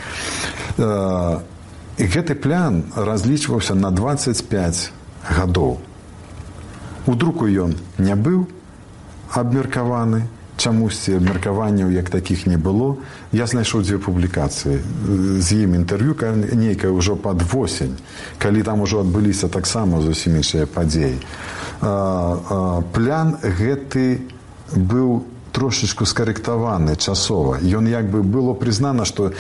Speaker 7: І гэты план разлічваўся на двадцать пять гадоў. У друку ён не быў абмеркаваны, чамусьці абмеркаванняў як такіх не было. Я знайшоў дзве публікацыі з ім інтэрв'ю, нейкае ўжо пад восень, калі там ужо адбыліся таксама зусім іншыя падзеі. План гэты быў трошечку скарэктаваны часова. Ён як бы было прызнана, што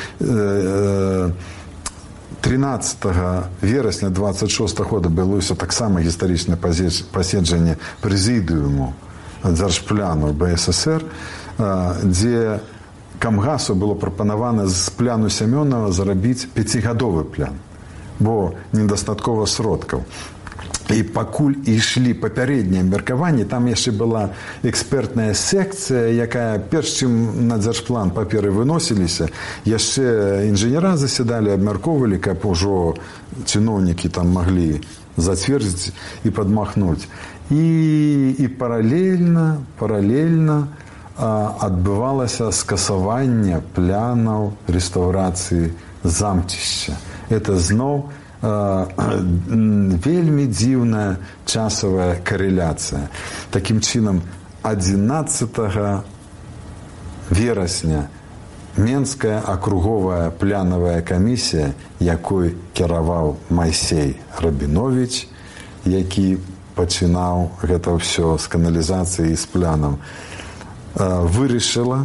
Speaker 7: тринадцатага верасня двадцать шостага года адбылося таксама гістарычнае паседжанне прэзідыуму дзяржпляну БССР, дзе Камгасу было прапанавана з пляну Сямёнава зарабіць пяцігадовы план, бо недастаткова сродкаў. і пакуль ішлі папярэднія меркаванні, там яшчэ была экспертная секцыя, якая перш чым на дзяржплан паперы выносіліся, яшчэ інжынера заседалі, абмяркоўвалі, каб ужо чыноўнікі там маглі зацвердзіць і падмахнуць. І, і паралельна, паралельна а, адбывалася скасаванне планаў рэстаўрацыі замчышча. Это зноў вельмі дзіўная часавая карэляцыя. Такім чынам, адзінаццатага верасня Менская акруговая планавая камісія, якой кіраваў Майсей Рабіновіч, які пачынаў гэта ўсё з каналізацыі і з планам, вырашыла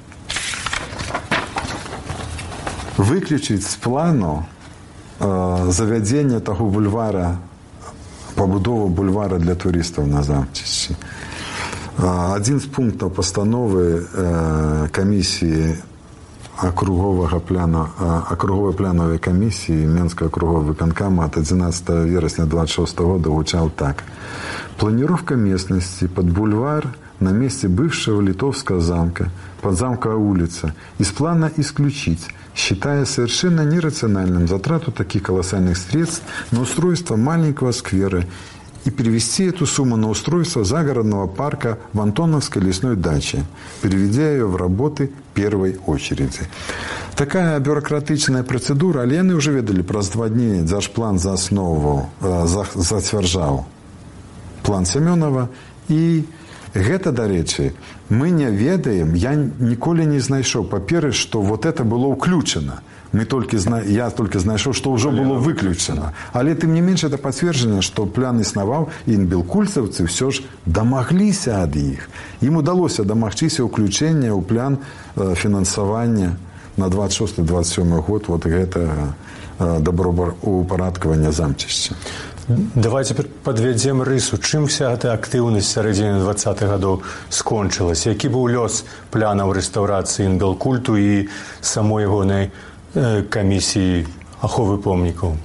Speaker 7: выключыць з плану завядзення таго бульвара, пабудову бульвара для турыстаў на замчышчы. Адзін з пунктаў пастановы камісіі акруговага пляна, акруговай планавай камісіі Менскага акруговага выканкама ад адзінаццатага верасня двадцать шестого года гучаў так. Планировка местности под бульвар на месте бывшего Литовского замка, Подзамковая улица, из плана исключить, считая совершенно нерациональным затрату таких колоссальных средств на устройство маленького сквера и перевести эту сумму на устройство загородного парка в Антоновской лесной даче, переведя ее в работы первой очереди. Такая бюрократичная процедура, але яны уже ведали, праз два дні дзяржплан за основу э, зацвярджаў план Семёнова, і гэта, дарэчы, мы не ведаем, я ніколі не знайшоў паперы, што вот это было ўключана. Мы только, я только знайшоў, што ўжо было выключана. Але тым не менш это пацверджанне, што план існаваў, і інбелкульцаўцы ўсё ж дамагліся ад іх. Ім удалося дамагчыся ўключэння ў план фінансавання на двадцать шесты двадцать сёмы год вот гэтага добраўпарадкавання замчышча.
Speaker 6: Давайте подведем рысу. Чым вся эта актыўнасць сярэдзіны двадцатых гадоў скончылася? Які быў лёс планаў рэстаўрацыі інбелкульту і самой ягонай э, камісіі аховы помнікаў?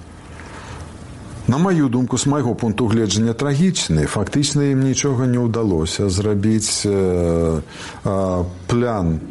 Speaker 7: На маю думку, з майго пункту гледжання трагічны. Фактычна ім нічога не ўдалося зрабіць. Э, э, план,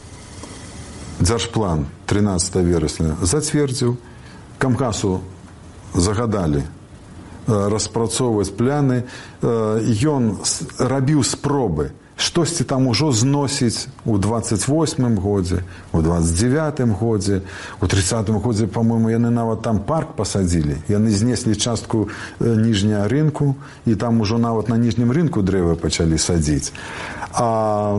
Speaker 7: дзяржплан тринадцатого верасня зацвердзіў, Камкасу загадалі распрацоўваць пляны, ён рабіў спробы штосьці там ужо зносіць у двадцать восьмым годзе, у двадцать девятым годзе, у тридцатым годзе, по-моему, яны нават там парк пасадзілі, яны знеслі частку ніжняга рынку, і там ужо нават на ніжнім рынку дрэвы пачалі садзіць. А,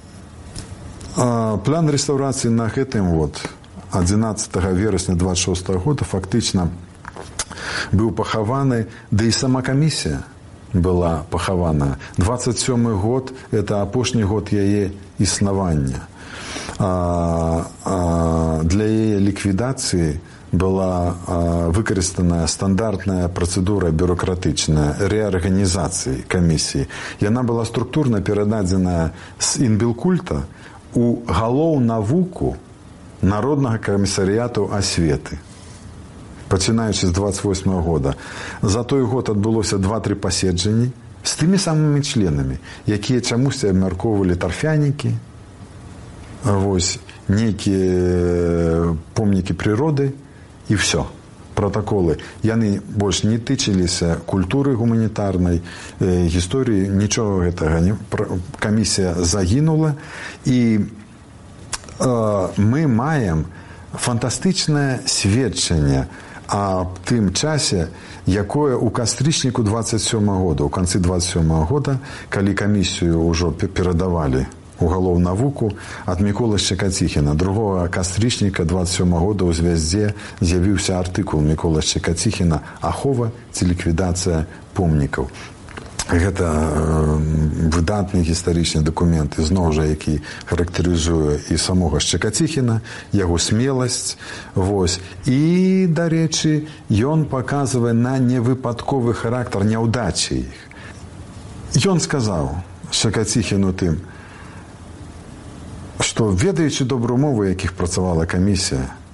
Speaker 7: а план рэстаўрацыі на гэтым вот адзінаццатага верасня двадцать шестого года фактычна быў пахаваны, да і сама камісія была пахавана. двадцать сёмы год – это апошні год яе існавання. А, а, для яе ліквідацыі была а, выкарыстаная стандартная працэдура бюрократычная рэарганізацыі камісіі. Яна была структурна перададзеная з інбелкульта у галоў навуку Народнага камісарыяту асветы, пачынаючы з двадцать восьмого года. За той год адбылося два-тры паседжанні з тымі самымі членамі, якія чамусьці абмяркоўвалі тарфянікі, вось, нейкія помнікі прыроды, і ўсё. Протаколы. Яны больш не тычыліся культуры гуманітарнай, э, гісторыі, нічога гэтага не. Камісія загінула, і э, мы маем фантастычнае сведчанне аб тым часе, якое ў кастрычніку двадцать сёмого года, у канцы двадцать сёмого года, калі камісію ўжо перадавалі у галоў навуку, ад Міколы Шчекаціхіна. другого кастрычніка двадцать сёмого года ў «Звязде» з'явіўся артыкул Міколы Шчекаціхіна «Ахова ці ліквідацыя помнікаў». Гэта э, выдатны гістарычны дакумент, зноў жа, які характарызуе і самога Шчекаціхіна, яго смеласць. Вось. І, дарэчы, ён паказвае на невыпадковы характар няўдачы іх. Ён сказаў Шчекаціхіну тым, што, ведаючы добрую мову, якіх працавала камісія,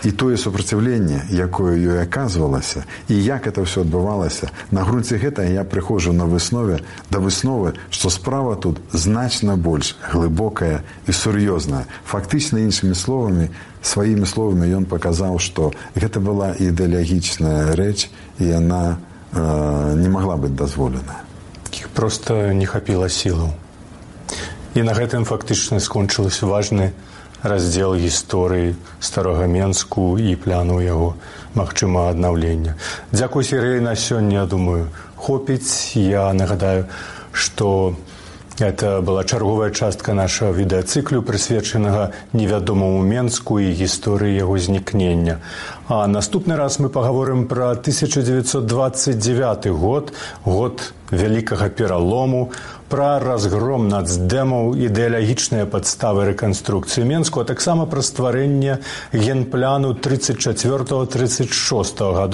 Speaker 7: і тое супраціўленне, якое ёй аказвалася, і як это ўсё адбывалася, на грунце гэта я прыходжу на выснове да высновы, што справа тут значна больш глыбокая і сур'ёзная. Фактычна, іншымі словамі, сваімі словамі ён паказаў, што гэта была ідэалагічная рэч, і яна э, не магла быць дазволеная.
Speaker 6: Іх проста не хапіла сілаў. І на гэтым фактычна скончылася важны раздзел гісторыі старога Менску і пляну яго, магчыма, аднаўлення. Дзякуй, Сергей, на сёння, я думаю, хопіць. Я нагадаю, што это была чарговая частка нашага відэацыклю, прысвечанага невядомаму Менску і гісторыі яго знікнення. А наступны раз мы пагаворым пра тысяча дзевяцьсот дваццаць дзевяты год, год вялікага пералому, пра разгром нацдэмаў, ідэалагічныя падставы рэканструкцыі Менску, а таксама пра стварэнне генпляну трыццаць чацвёртага трыццаць шостага гадоў.